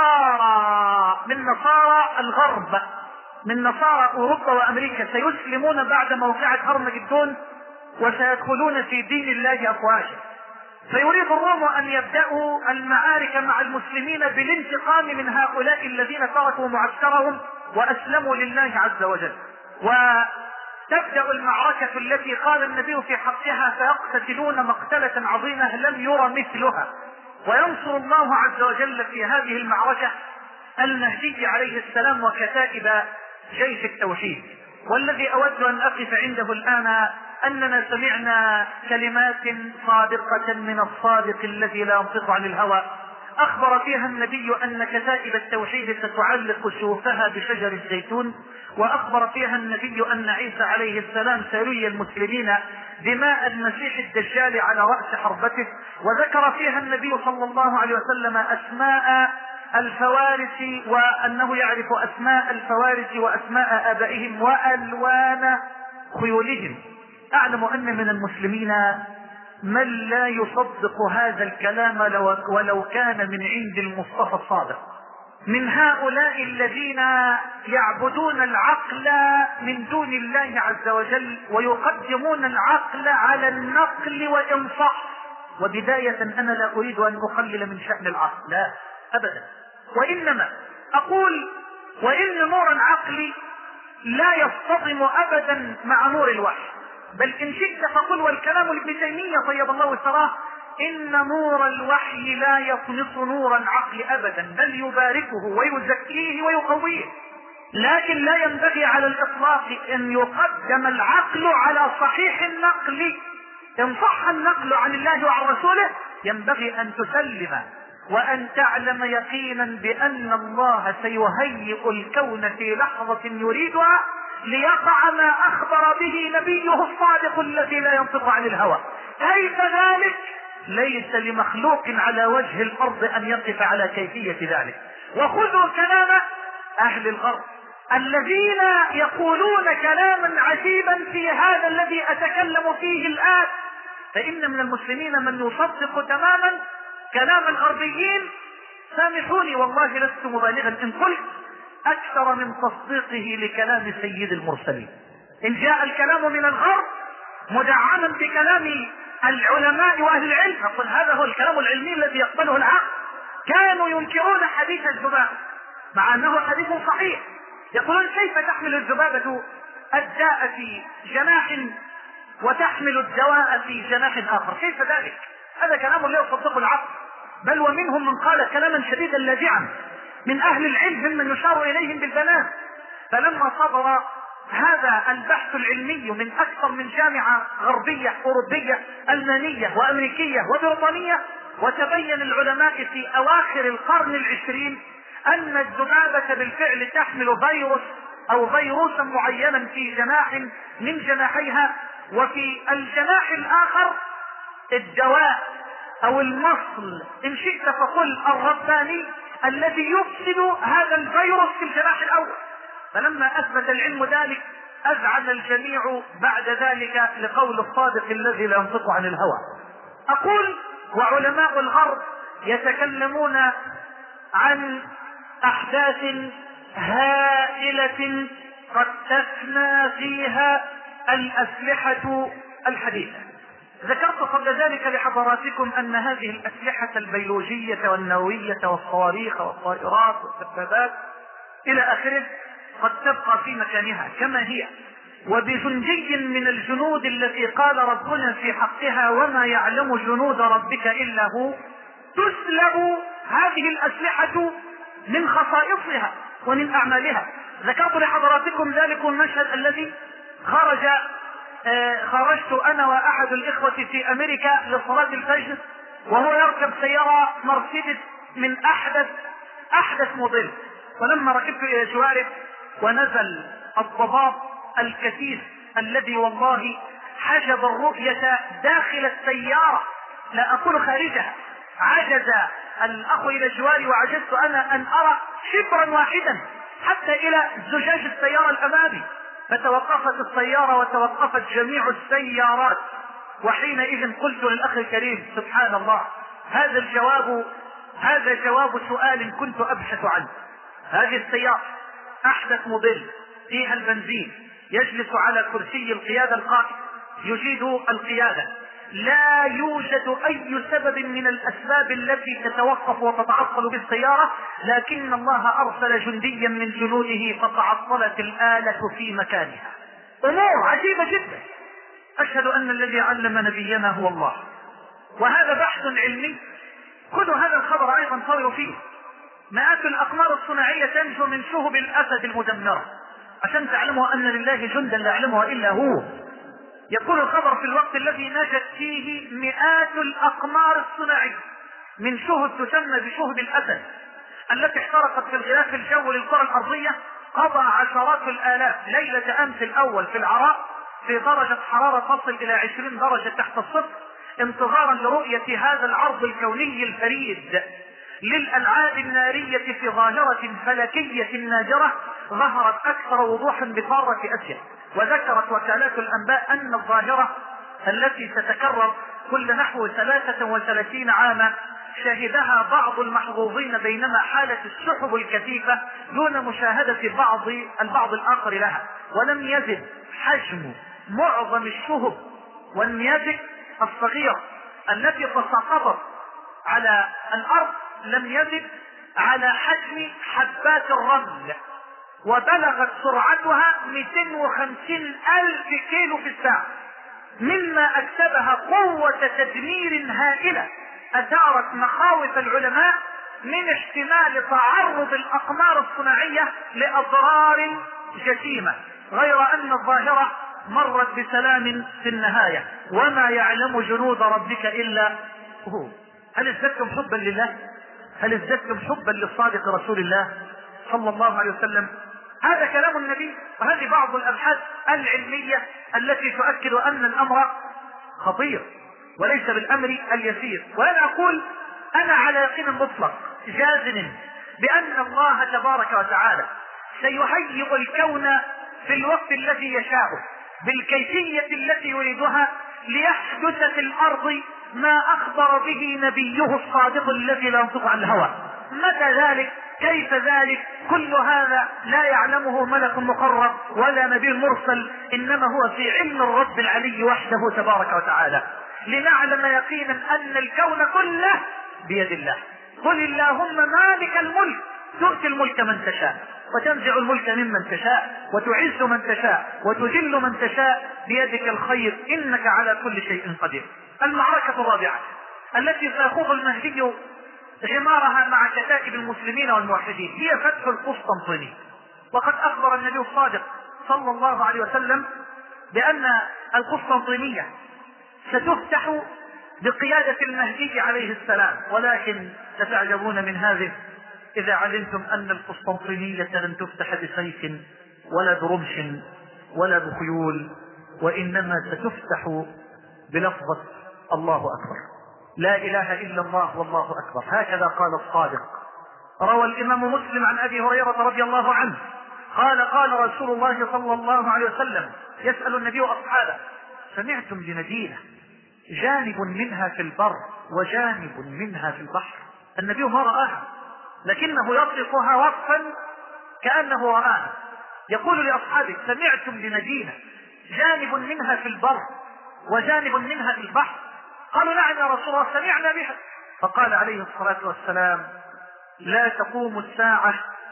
نصارى الغرب، من نصارى أوروبا وأمريكا سيسلمون بعد موقعة هرمجدون وسيدخلون في دين الله أفواجا. فيريد الروم أن يبدأوا المعارك مع المسلمين بالانتقام من هؤلاء الذين تركوا معسكرهم وأسلموا لله عز وجل، وتبدأ المعركة التي قال النبي في حقها فيقتتلون مقتلة عظيمة لم ير مثلها. وينصر الله عز وجل في هذه المعركة المهدي عليه السلام وكتائب جيش التوحيد. والذي أود أن أقف عنده الآن أننا سمعنا كلمات صادقة من الصادق الذي لا ينطق عن الهوى، أخبر فيها النبي أن كتائب التوحيد ستعلق سيوفها بشجر الزيتون، وأخبر فيها النبي أن عيسى عليه السلام سيري المسلمين دماء المسيح الدجال على رأس حربته، وذكر فيها النبي صلى الله عليه وسلم أسماء الفوارس، وأنه يعرف أسماء الفوارس وأسماء آبائهم وألوان خيولهم. أعلم أن من المسلمين من لا يصدق هذا الكلام ولو كان من عند المصطفى الصادق، من هؤلاء الذين يعبدون العقل من دون الله عز وجل ويقدمون العقل على النقل وإن صح. وبداية أنا لا أريد أن أقلل من شأن العقل، لا أبدا، وإنما أقول وإن نور العقل لا يصطدم أبدا مع نور الوحي، بل إن شئت فقل، والكلام لابن تيمية طيب الله ثراه، إن نور الوحي لا يطمس نور العقل أبدا، بل يباركه ويزكيه ويقويه. لكن لا ينبغي على الإطلاق أن يقدم العقل على صحيح النقل. إن صح النقل عن الله وعن رسوله ينبغي أن تسلم وأن تعلم يقينا بأن الله سيهيئ الكون في لحظة يريدها ليقع ما أخبر به نبيه الصادق الذي لا ينطق عن الهوى. كيف ذلك؟ ليس لمخلوق على وجه الأرض أن يقف على كيفية ذلك. وخذوا كلام أهل الغرب الذين يقولون كلاما عجيبا في هذا الذي أتكلم فيه الآن، فإن من المسلمين من يصدق تماما كلام الغربيين. سامحوني والله لست مبالغا إن قلت أكثر من تصديقه لكلام سيد المرسلين. إن جاء الكلام من الغرب مدعما بكلام العلماء وأهل العلم نقول هذا هو الكلام العلمي الذي يقبله العقل. كانوا ينكرون حديث الذبابة مع أنه حديث صحيح، يقولون كيف تحمل الذبابة الداء في جناح وتحمل الدواء في جناح آخر؟ كيف ذلك؟ هذا كلام لا يصدقه العقل. بل ومنهم من قال كلاما شديدا لاذعا من أهل العلم ممن يشار إليهم بالبنان. فلما صدر هذا البحث العلمي من أكثر من جامعة غربية أوروبية ألمانية وأمريكية وبريطانية، وتبين العلماء في أواخر القرن العشرين أن الذبابة بالفعل تحمل فيروس أو فيروسا معينا في جناح من جناحيها، وفي الجناح الآخر الدواء أو المصل إن شئت فقل الرباني الذي يفسد هذا الفيروس في الجناح الأول. فلما أثبت العلم ذلك أذعن الجميع بعد ذلك لقول الصادق الذي لا ينطق عن الهوى. أقول وعلماء الغرب يتكلمون عن أحداث هائلة قد تفنى فيها الأسلحة الحديثة. ذكرت قبل ذلك لحضراتكم أن هذه الأسلحة البيولوجية والنووية والصواريخ والطائرات والدبابات إلى آخره قد تبقى في مكانها كما هي، وبجندي من الجنود التي قال ربنا في حقها وما يعلم جنود ربك إلا هو، تسلب هذه الأسلحة من خصائصها ومن أعمالها. ذكرت لحضراتكم ذلك المشهد الذي خرجت أنا وأحد الإخوة في أمريكا لصلاة الفجر، وهو يركب سيارة مرسيدس من أحدث موديل، ولما ركبت إلى جواره ونزل الضباب الكثيف الذي والله حجب الرؤية داخل السيارة لا أقول خارجها، عجز الأخ إلى جواري وعجزت أنا أن أرى شبرا واحدا حتى إلى زجاج السيارة الأمامي، فتوقفت السيارة وتوقفت جميع السيارات. وحينئذ قلت للأخ الكريم سبحان الله، هذا جواب سؤال كنت أبحث عنه. هذه السيارة أحدث موديل فيها البنزين، يجلس على كرسي القيادة القائد يجيد القيادة، لا يوجد أي سبب من الأسباب التي تتوقف وتتعطل بالسيارة، لكن الله أرسل جنديا من جنوده فتعطلت الآلة في مكانها. أمور عجيبة جدا. أشهد أن الذي علم نبينا هو الله. وهذا بحث علمي. خذوا هذا الخبر أيضا طوروا فيه. مئات الأقمار الصناعية تنجو من شهب الأسد المدمرة، عشان تعلموا أن لله جندا لا يعلمها إلا هو. يقول الخبر في الوقت الذي نجت فيه مئات الأقمار الصناعية من شهب تسمى بشهب الأسد التي احترقت في الغلاف الجوي للكرة الأرضية، قضى عشرات الآلاف ليلة أمس الأول في العراء في درجة حرارة تصل إلى 20 درجة تحت الصفر، انتظارا لرؤية هذا العرض الكوني الفريد للألعاب النارية في ظاهرة فلكية نادرة ظهرت أكثر وضوحا بقارة آسيا. وذكرت وكالات الأنباء أن الظاهرة التي تتكرر كل نحو 33 عاما شهدها بعض المحظوظين، بينما حالة السحب الكثيفة دون مشاهدة البعض الآخر لها. ولم يزد حجم معظم الشهب والنيازك الصغيرة التي تساقطت على الأرض لم يزد على حجم حبات الرمل، وبلغت سرعتها 250,000 كيلو في الساعة، مما أكسبها قوة تدمير هائلة أثارت مخاوف العلماء من احتمال تعرض الأقمار الصناعية لأضرار جسيمة، غير أن الظاهرة مرت بسلام في النهاية. وما يعلم جنود ربك إلا هو. هل ازددتم حبا لله؟ هل ازددتم حبا للصادق رسول الله صلى الله عليه وسلم؟ هذا كلام النبي، وهذه بعض الأبحاث العلمية التي تؤكد أن الأمر خطير وليس بالأمر اليسير. وأنا أقول أنا على يقين مطلق جازم بأن الله تبارك وتعالى سيهيئ الكون في الوقت الذي يشاءه بالكيفية التي يريدها ليحدث في الأرض ما أخبر به نبيه الصادق الذي لا ينطق عن الهوى. متى ذلك؟ كيف ذلك؟ كل هذا لا يعلمه ملك مقرب ولا نبي مرسل، إنما هو في علم الرب العلي وحده تبارك وتعالى، لنعلم يقينا أن الكون كله بيد الله. قل اللهم مالك الملك تؤتي الملك من تشاء وتنزع الملك ممن تشاء وتعز من تشاء وتذل من تشاء بيدك الخير إنك على كل شيء قدير. المعركة الرابعة التي سيخوض المهدي غمارها مع كتائب المسلمين والموحدين هي فتح القسطنطينية. وقد أخبر النبي الصادق صلى الله عليه وسلم بأن القسطنطينية ستفتح بقيادة المهدي عليه السلام، ولكن ستعجبون من هذه إذا علمتم أن القسطنطينية لن تفتح بسيف ولا برمش ولا بخيول، وإنما ستفتح بلفظة الله أكبر، لا إله إلا الله والله أكبر. هكذا قال الصادق. روى الإمام مسلم عن أبي هريرة رضي الله عنه قال قال رسول الله صلى الله عليه وسلم يسأل النبي أصحابه سمعتم بمدينة جانب منها في البر وجانب منها في البحر؟ النبي ما رآها لكنه يصفها وصفا كأنه رآها. يقول لأصحابه سمعتم بمدينة جانب منها في البر وجانب منها في البحر؟ قالوا نعم يا رسول الله سمعنا بها. فقال عليه الصلاة والسلام لا تقوم الساعة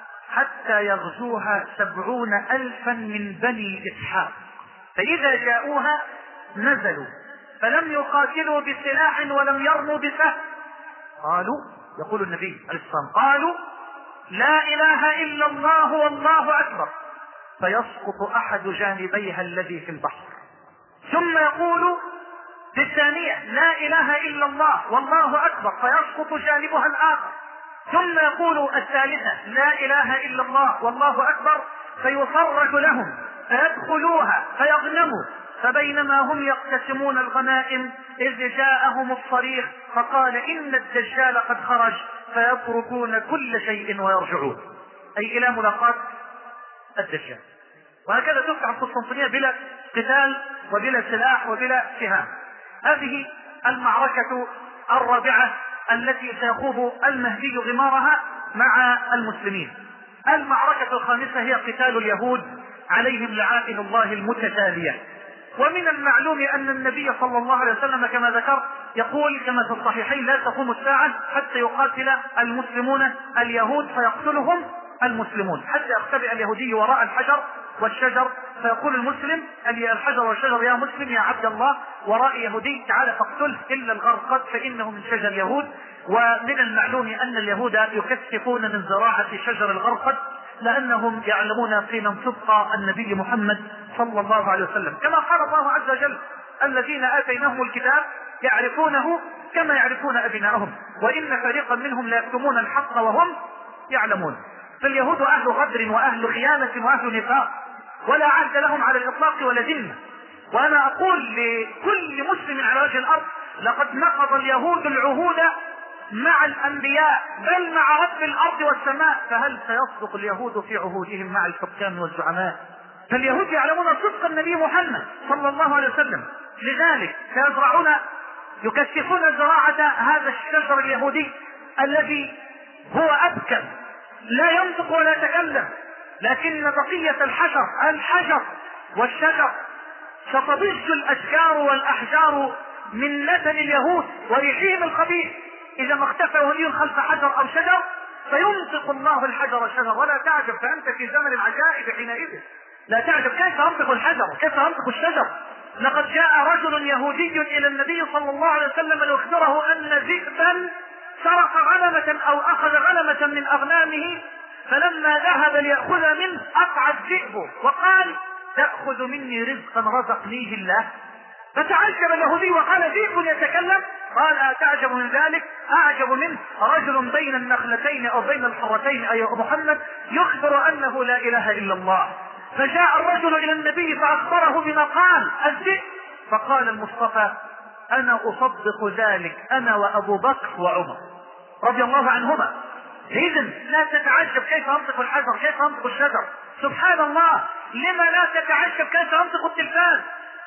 حتى يغزوها 70,000 من بني إسحاق، فإذا جاءوها نزلوا فلم يقاتلوا بسلاح ولم يرموا بسهم. قالوا يقول النبي عليه الصلاة والسلام قالوا لا إله إلا الله والله أكبر، فيسقط أحد جانبيها الذي في البحر، ثم يقول في الثانية لا إله إلا الله والله أكبر، فيسقط جانبها الآخر، ثم يقول الثالثة لا إله إلا الله والله أكبر، فيفرج لهم فيدخلوها فيغنموا. فبينما هم يقتسمون الغنائم إذ جاءهم الصريخ فقال إن الدجال قد خرج، فيتركون كل شيء ويرجعون، أي إلى ملاقاة الدجال. وهكذا تفتح القسطنطينية بلا قتال وبلا سلاح وبلا سهام. هذه المعركة الرابعة التي سيخوض المهدي غمارها مع المسلمين. المعركة الخامسة هي قتال اليهود عليهم لعائن الله المتتالية. ومن المعلوم أن النبي صلى الله عليه وسلم كما ذكر يقول كما في الصحيحين لا تقوم الساعة حتى يقاتل المسلمون اليهود فيقتلهم المسلمون، حتى يختبئ اليهودي وراء الحجر والشجر فيقول المسلم الحجر والشجر يا مسلم يا عبد الله، وراء يهودي تعالى فاقتله إلا الغرقد فإنه من شجر اليهود. ومن المعلوم أن اليهود يكثفون من زراعة شجر الغرقد لأنهم يعلمون قيمة صدق النبي محمد صلى الله عليه وسلم، كما قال الله عز وجل الذين آتيناهم الكتاب يعرفونه كما يعرفون أبناءهم وإن فريقا منهم لا يكتمون الحق وهم يعلمون. فاليهود أهل غدر وأهل خيانة وأهل نفاق ولا عهد لهم على الإطلاق ولا ذمة. وأنا أقول لكل مسلم على وجه الأرض لقد نقض اليهود العهود مع الأنبياء بل مع رب الأرض والسماء، فهل سيصدق اليهود في عهودهم مع الحكام والزعماء؟ فاليهود يعلمون صدق النبي محمد صلى الله عليه وسلم، لذلك سيزرعون يكثفون زراعة هذا الشجر اليهودي الذي هو أبكم لا ينطق ولا يتكلم، لكن بقية الحجر والشجر ستضج الأشجار والأحجار من نتن اليهود وريحهم الخبيث. إذا ما اختفى يهودي خلف حجر أو شجر فينطق الله الحجر الشجر. ولا تعجب، فأنت في زمن العجائب حينئذ. لا تعجب كيف ينطق الحجر، كيف ينطق الشجر. لقد جاء رجل يهودي إلى النبي صلى الله عليه وسلم ليخبره أن ذئبا سرق غنمة أو أخذ غنمة من أغنامه، فلما ذهب ليأخذ منه أقع الذئب وقال: تأخذ مني رزقا رزقنيه الله. فتعجب اليهودي وقال: ذئب يتكلم؟ قال: أتعجب من ذلك؟ أعجب منه رجل بين النخلتين أو بين الحرتين أي محمد يخبر أنه لا إله إلا الله. فجاء الرجل إلى النبي فأخبره بما قال الذئب، فقال المصطفى: أنا أصدق ذلك، أنا وأبو بكر وعمر رضي الله عنهما. إذن لا تتعجب كيف ينطق الحجر، كيف ينطق الشجر. سبحان الله، لما لا تتعجب كيف ينطق التلفاز؟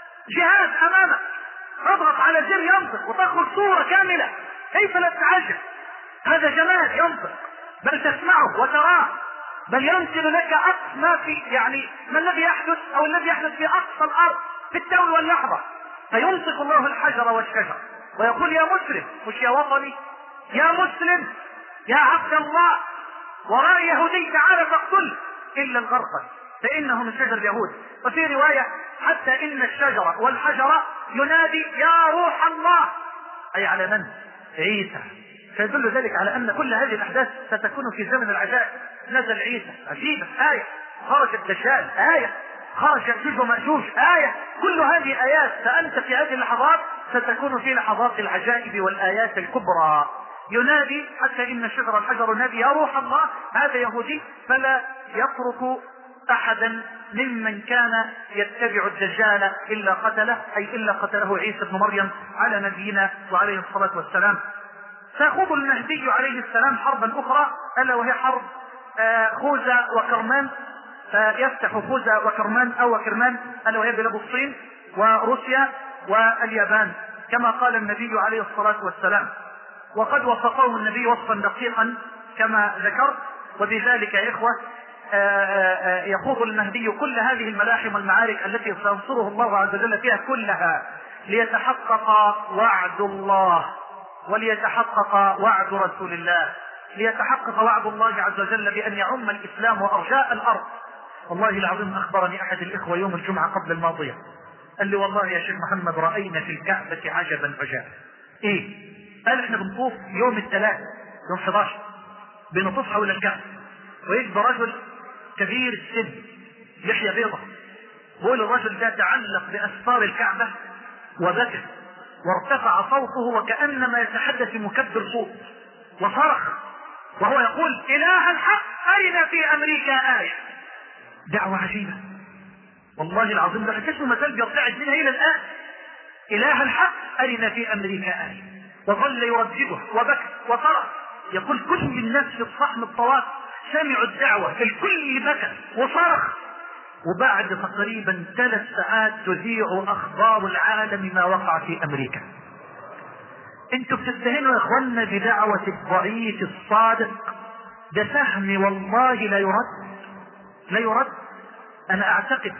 جهاز أمامك، تضغط على زر ينطق وتخرج صورة كاملة، كيف لا تتعجب؟ هذا جمال ينطق، بل تسمعه وتراه، بل ينزل لك أقصى ما في ما الذي يحدث أو الذي يحدث في أقصى الأرض في التو واللحظة. فينطق الله الحجر والشجر ويقول: يا مسلم، مش يا وطني، يا مسلم، يا عبد الله، وراء يهودي تعالى فاقتله إلا الغرقد فإنه من شجر اليهود. وفي رواية: حتى إن الشجر والحجر ينادي يا روح الله، أي على من؟ عيسى. فيدل ذلك على أن كل هذه الأحداث ستكون في زمن العجائب. نزل عيسى، عجيبة، آية. خرج الدجال، آية. خرج يأجوج ومأجوج، آية. كل هذه آيات، فأنت في هذه اللحظات ستكون في لحظات العجائب والآيات الكبرى. ينادي حتى إن الشجر والحجر ينادي يا روح الله. هذا يهودي، فلا يترك أحدا ممن كان يتبع الدجال إلا قتله، أي إلا قتله عيسى بن مريم على نبينا وعليه الصلاة والسلام. سيخوض المهدي عليه السلام حربا أخرى، ألا وهي حرب خوذة وكرمان. فيفتح خوذة وكرمان أو وكرمان، ألا وهي بلاد الصين وروسيا واليابان كما قال النبي عليه الصلاة والسلام. وقد وصفه النبي وصفا دقيقا كما ذكرت. وبذلك يا إخوة يخوض المهدي كل هذه الملاحم والمعارك التي سينصره الله عز وجل فيها كلها، ليتحقق وعد الله وليتحقق وعد رسول الله، ليتحقق وعد الله عز وجل بأن يعم الإسلام وأرجاء الأرض. والله العظيم أخبرني أحد الإخوة يوم الجمعة قبل الماضية، قال لي: والله يا شيخ محمد رأينا في الكعبة عجبا عجاب. إيه؟ قال: إحنا بنطوف يوم الثلاث، يوم 11 بنطوف حول الكعبة، ويجب رجل كبير السن لحية بيضة، بقول الرجل ده تعلق بأستار الكعبة وبكى وارتفع صوته وكأنما يتحدث مكبر صوت وصرخ وهو يقول: إله الحق أرنا في أمريكا آية. دعوة عجيبة والله العظيم، ده كشف مازال بيرتعد منها إلى الآن. إله الحق أرنا في أمريكا آية. وظل يردده وبكى وصرخ، يقول كل الناس في الصحن الطواف سمعوا الدعوة، الكل بكى وصرخ. وبعد تقريبا 3 ساعات تذيع أخبار العالم ما وقع في أمريكا. انتوا بتستهينوا يا اخوانا بدعوة الضعيف الصادق، ده سهم والله لا يرد. انا اعتقد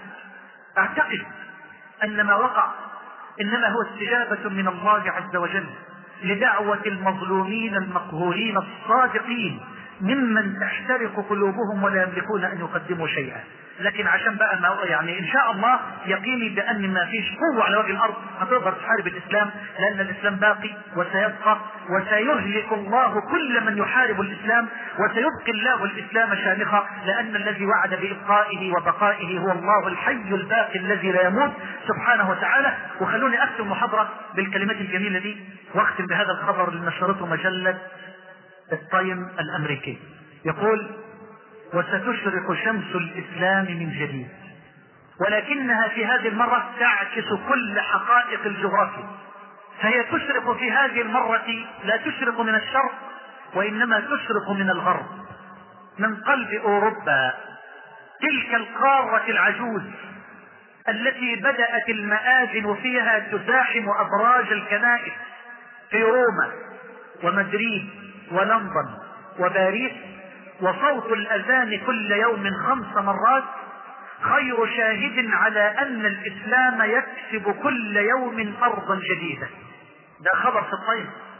ان ما وقع انما هو استجابة من الله عز وجل لدعوة المظلومين المقهورين الصادقين ممن تحترق قلوبهم ولا يملكون ان يقدموا شيئا. لكن عشان بقى ان شاء الله يقيني بان ما فيش قوة على وجه الارض هتقدر تحارب الاسلام، لان الاسلام باقي وسيبقى، وسيهلك الله كل من يحارب الاسلام، وسيبقي الله الاسلام شامخا، لان الذي وعد بابقائه وبقائه هو الله الحي الباقي الذي لا يموت سبحانه وتعالى. وخلوني اختم المحاضرة بالكلمات الجميلة دي، واختم بهذا الخبر اللي نشرته مجلة التايم الامريكي. يقول: وستشرق شمس الإسلام من جديد، ولكنها في هذه المرة تعكس كل حقائق الجغرافيا، فهي تشرق في هذه المرة لا تشرق من الشرق وإنما تشرق من الغرب، من قلب أوروبا، تلك القارة العجوز التي بدأت المآذن فيها تزاحم أبراج الكنائس في روما ومدريد ولندن وباريس، وصوت الأذان كل يوم 5 مرات خير شاهد على أن الإسلام يكسب كل يوم أرضا جديدة. ده خبر في الطيب،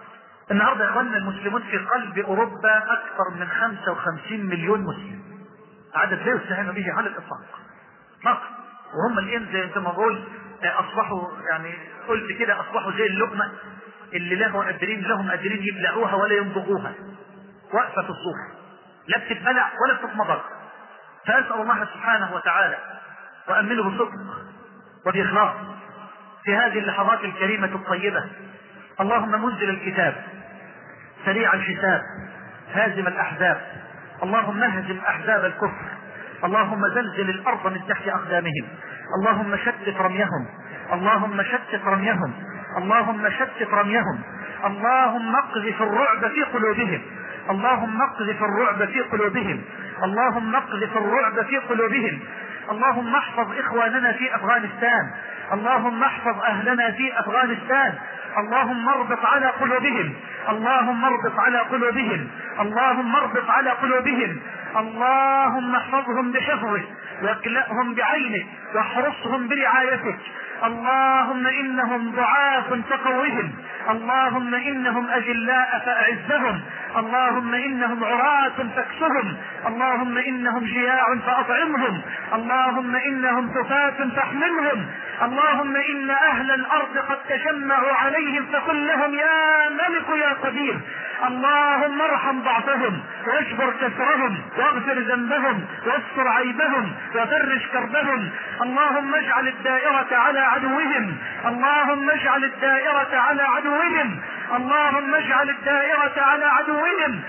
النهارده يا اخواننا المسلمون في قلب اوروبا اكثر من 55 مليون مسلم، عدد لا يستهان به على الاطلاق فقط. وهم الان زي ما بقول اصبحوا، يعني قلت كده، اصبحوا زي اللقمه اللي لهم قادرين يبلعوها ولا يمضغوها، واقفه في الصوف لا بتتبلع ولا بتتمضغ. فاسال الله سبحانه وتعالى وامنه بصدق وباخلاص في هذه اللحظات الكريمه الطيبه. اللهم منزل الكتاب، سريع الحساب، هازم الاحزاب، اللهم اهزم احزاب الكفر، اللهم زلزل الارض من تحت اقدامهم، اللهم شتت رميهم، اللهم شتت رميهم، اللهم شتت رميهم، اللهم اقذف الرعب في قلوبهم، اللهم اقذف الرعب في قلوبهم، اللهم اقذف الرعب في قلوبهم، اللهم احفظ اخواننا في افغانستان، اللهم احفظ اهلنا في افغانستان، اللهم اربط على قلوبهم، اللهم اربط على قلوبهم، اللهم اربط على قلوبهم، اللهم احفظهم بحفظك واكلأهم بعينك واحرسهم برعايتك، اللهم انهم ضعاف فقوهم، اللهم انهم اجلاء فاعزهم، اللهم انهم عراة فاكسهم، اللهم انهم جياع فاطعمهم، اللهم انهم كفاة فاحملهم، اللهم ان اهل الارض قد تجمعوا عليهم فقل لهم يا ملك يا قدير، اللهم ارحم ضعفهم واجبر كسرهم واغفر ذنبهم واستر عيبهم وفرج كربهم، اللهم اجعل الدائرة على عدوهم، اللهم اجعل الدائرة على عدوهم، اللهم اجعل الدائرة على عدوهم،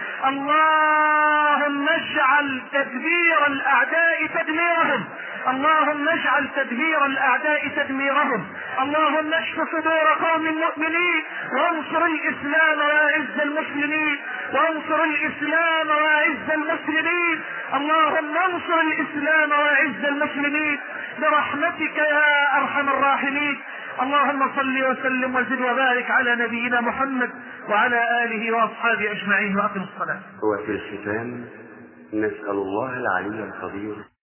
اللهم اجعل تدبير الاعداء تدميرهم، اللهم اجعل تدبير الاعداء تدميرهم، اللهم اشف صدور قوم مؤمنين وانصر الاسلام واعز المسلمين، وانصر الاسلام واعز المسلمين، اللهم انصر الاسلام واعز المسلمين برحمتك يا ارحم الراحمين. اللهم صل وسلم وزد وبارك على نبينا محمد وعلى اله واصحابه اجمعين، واقم الصلاة. وفي الختام نسأل الله العلي القدير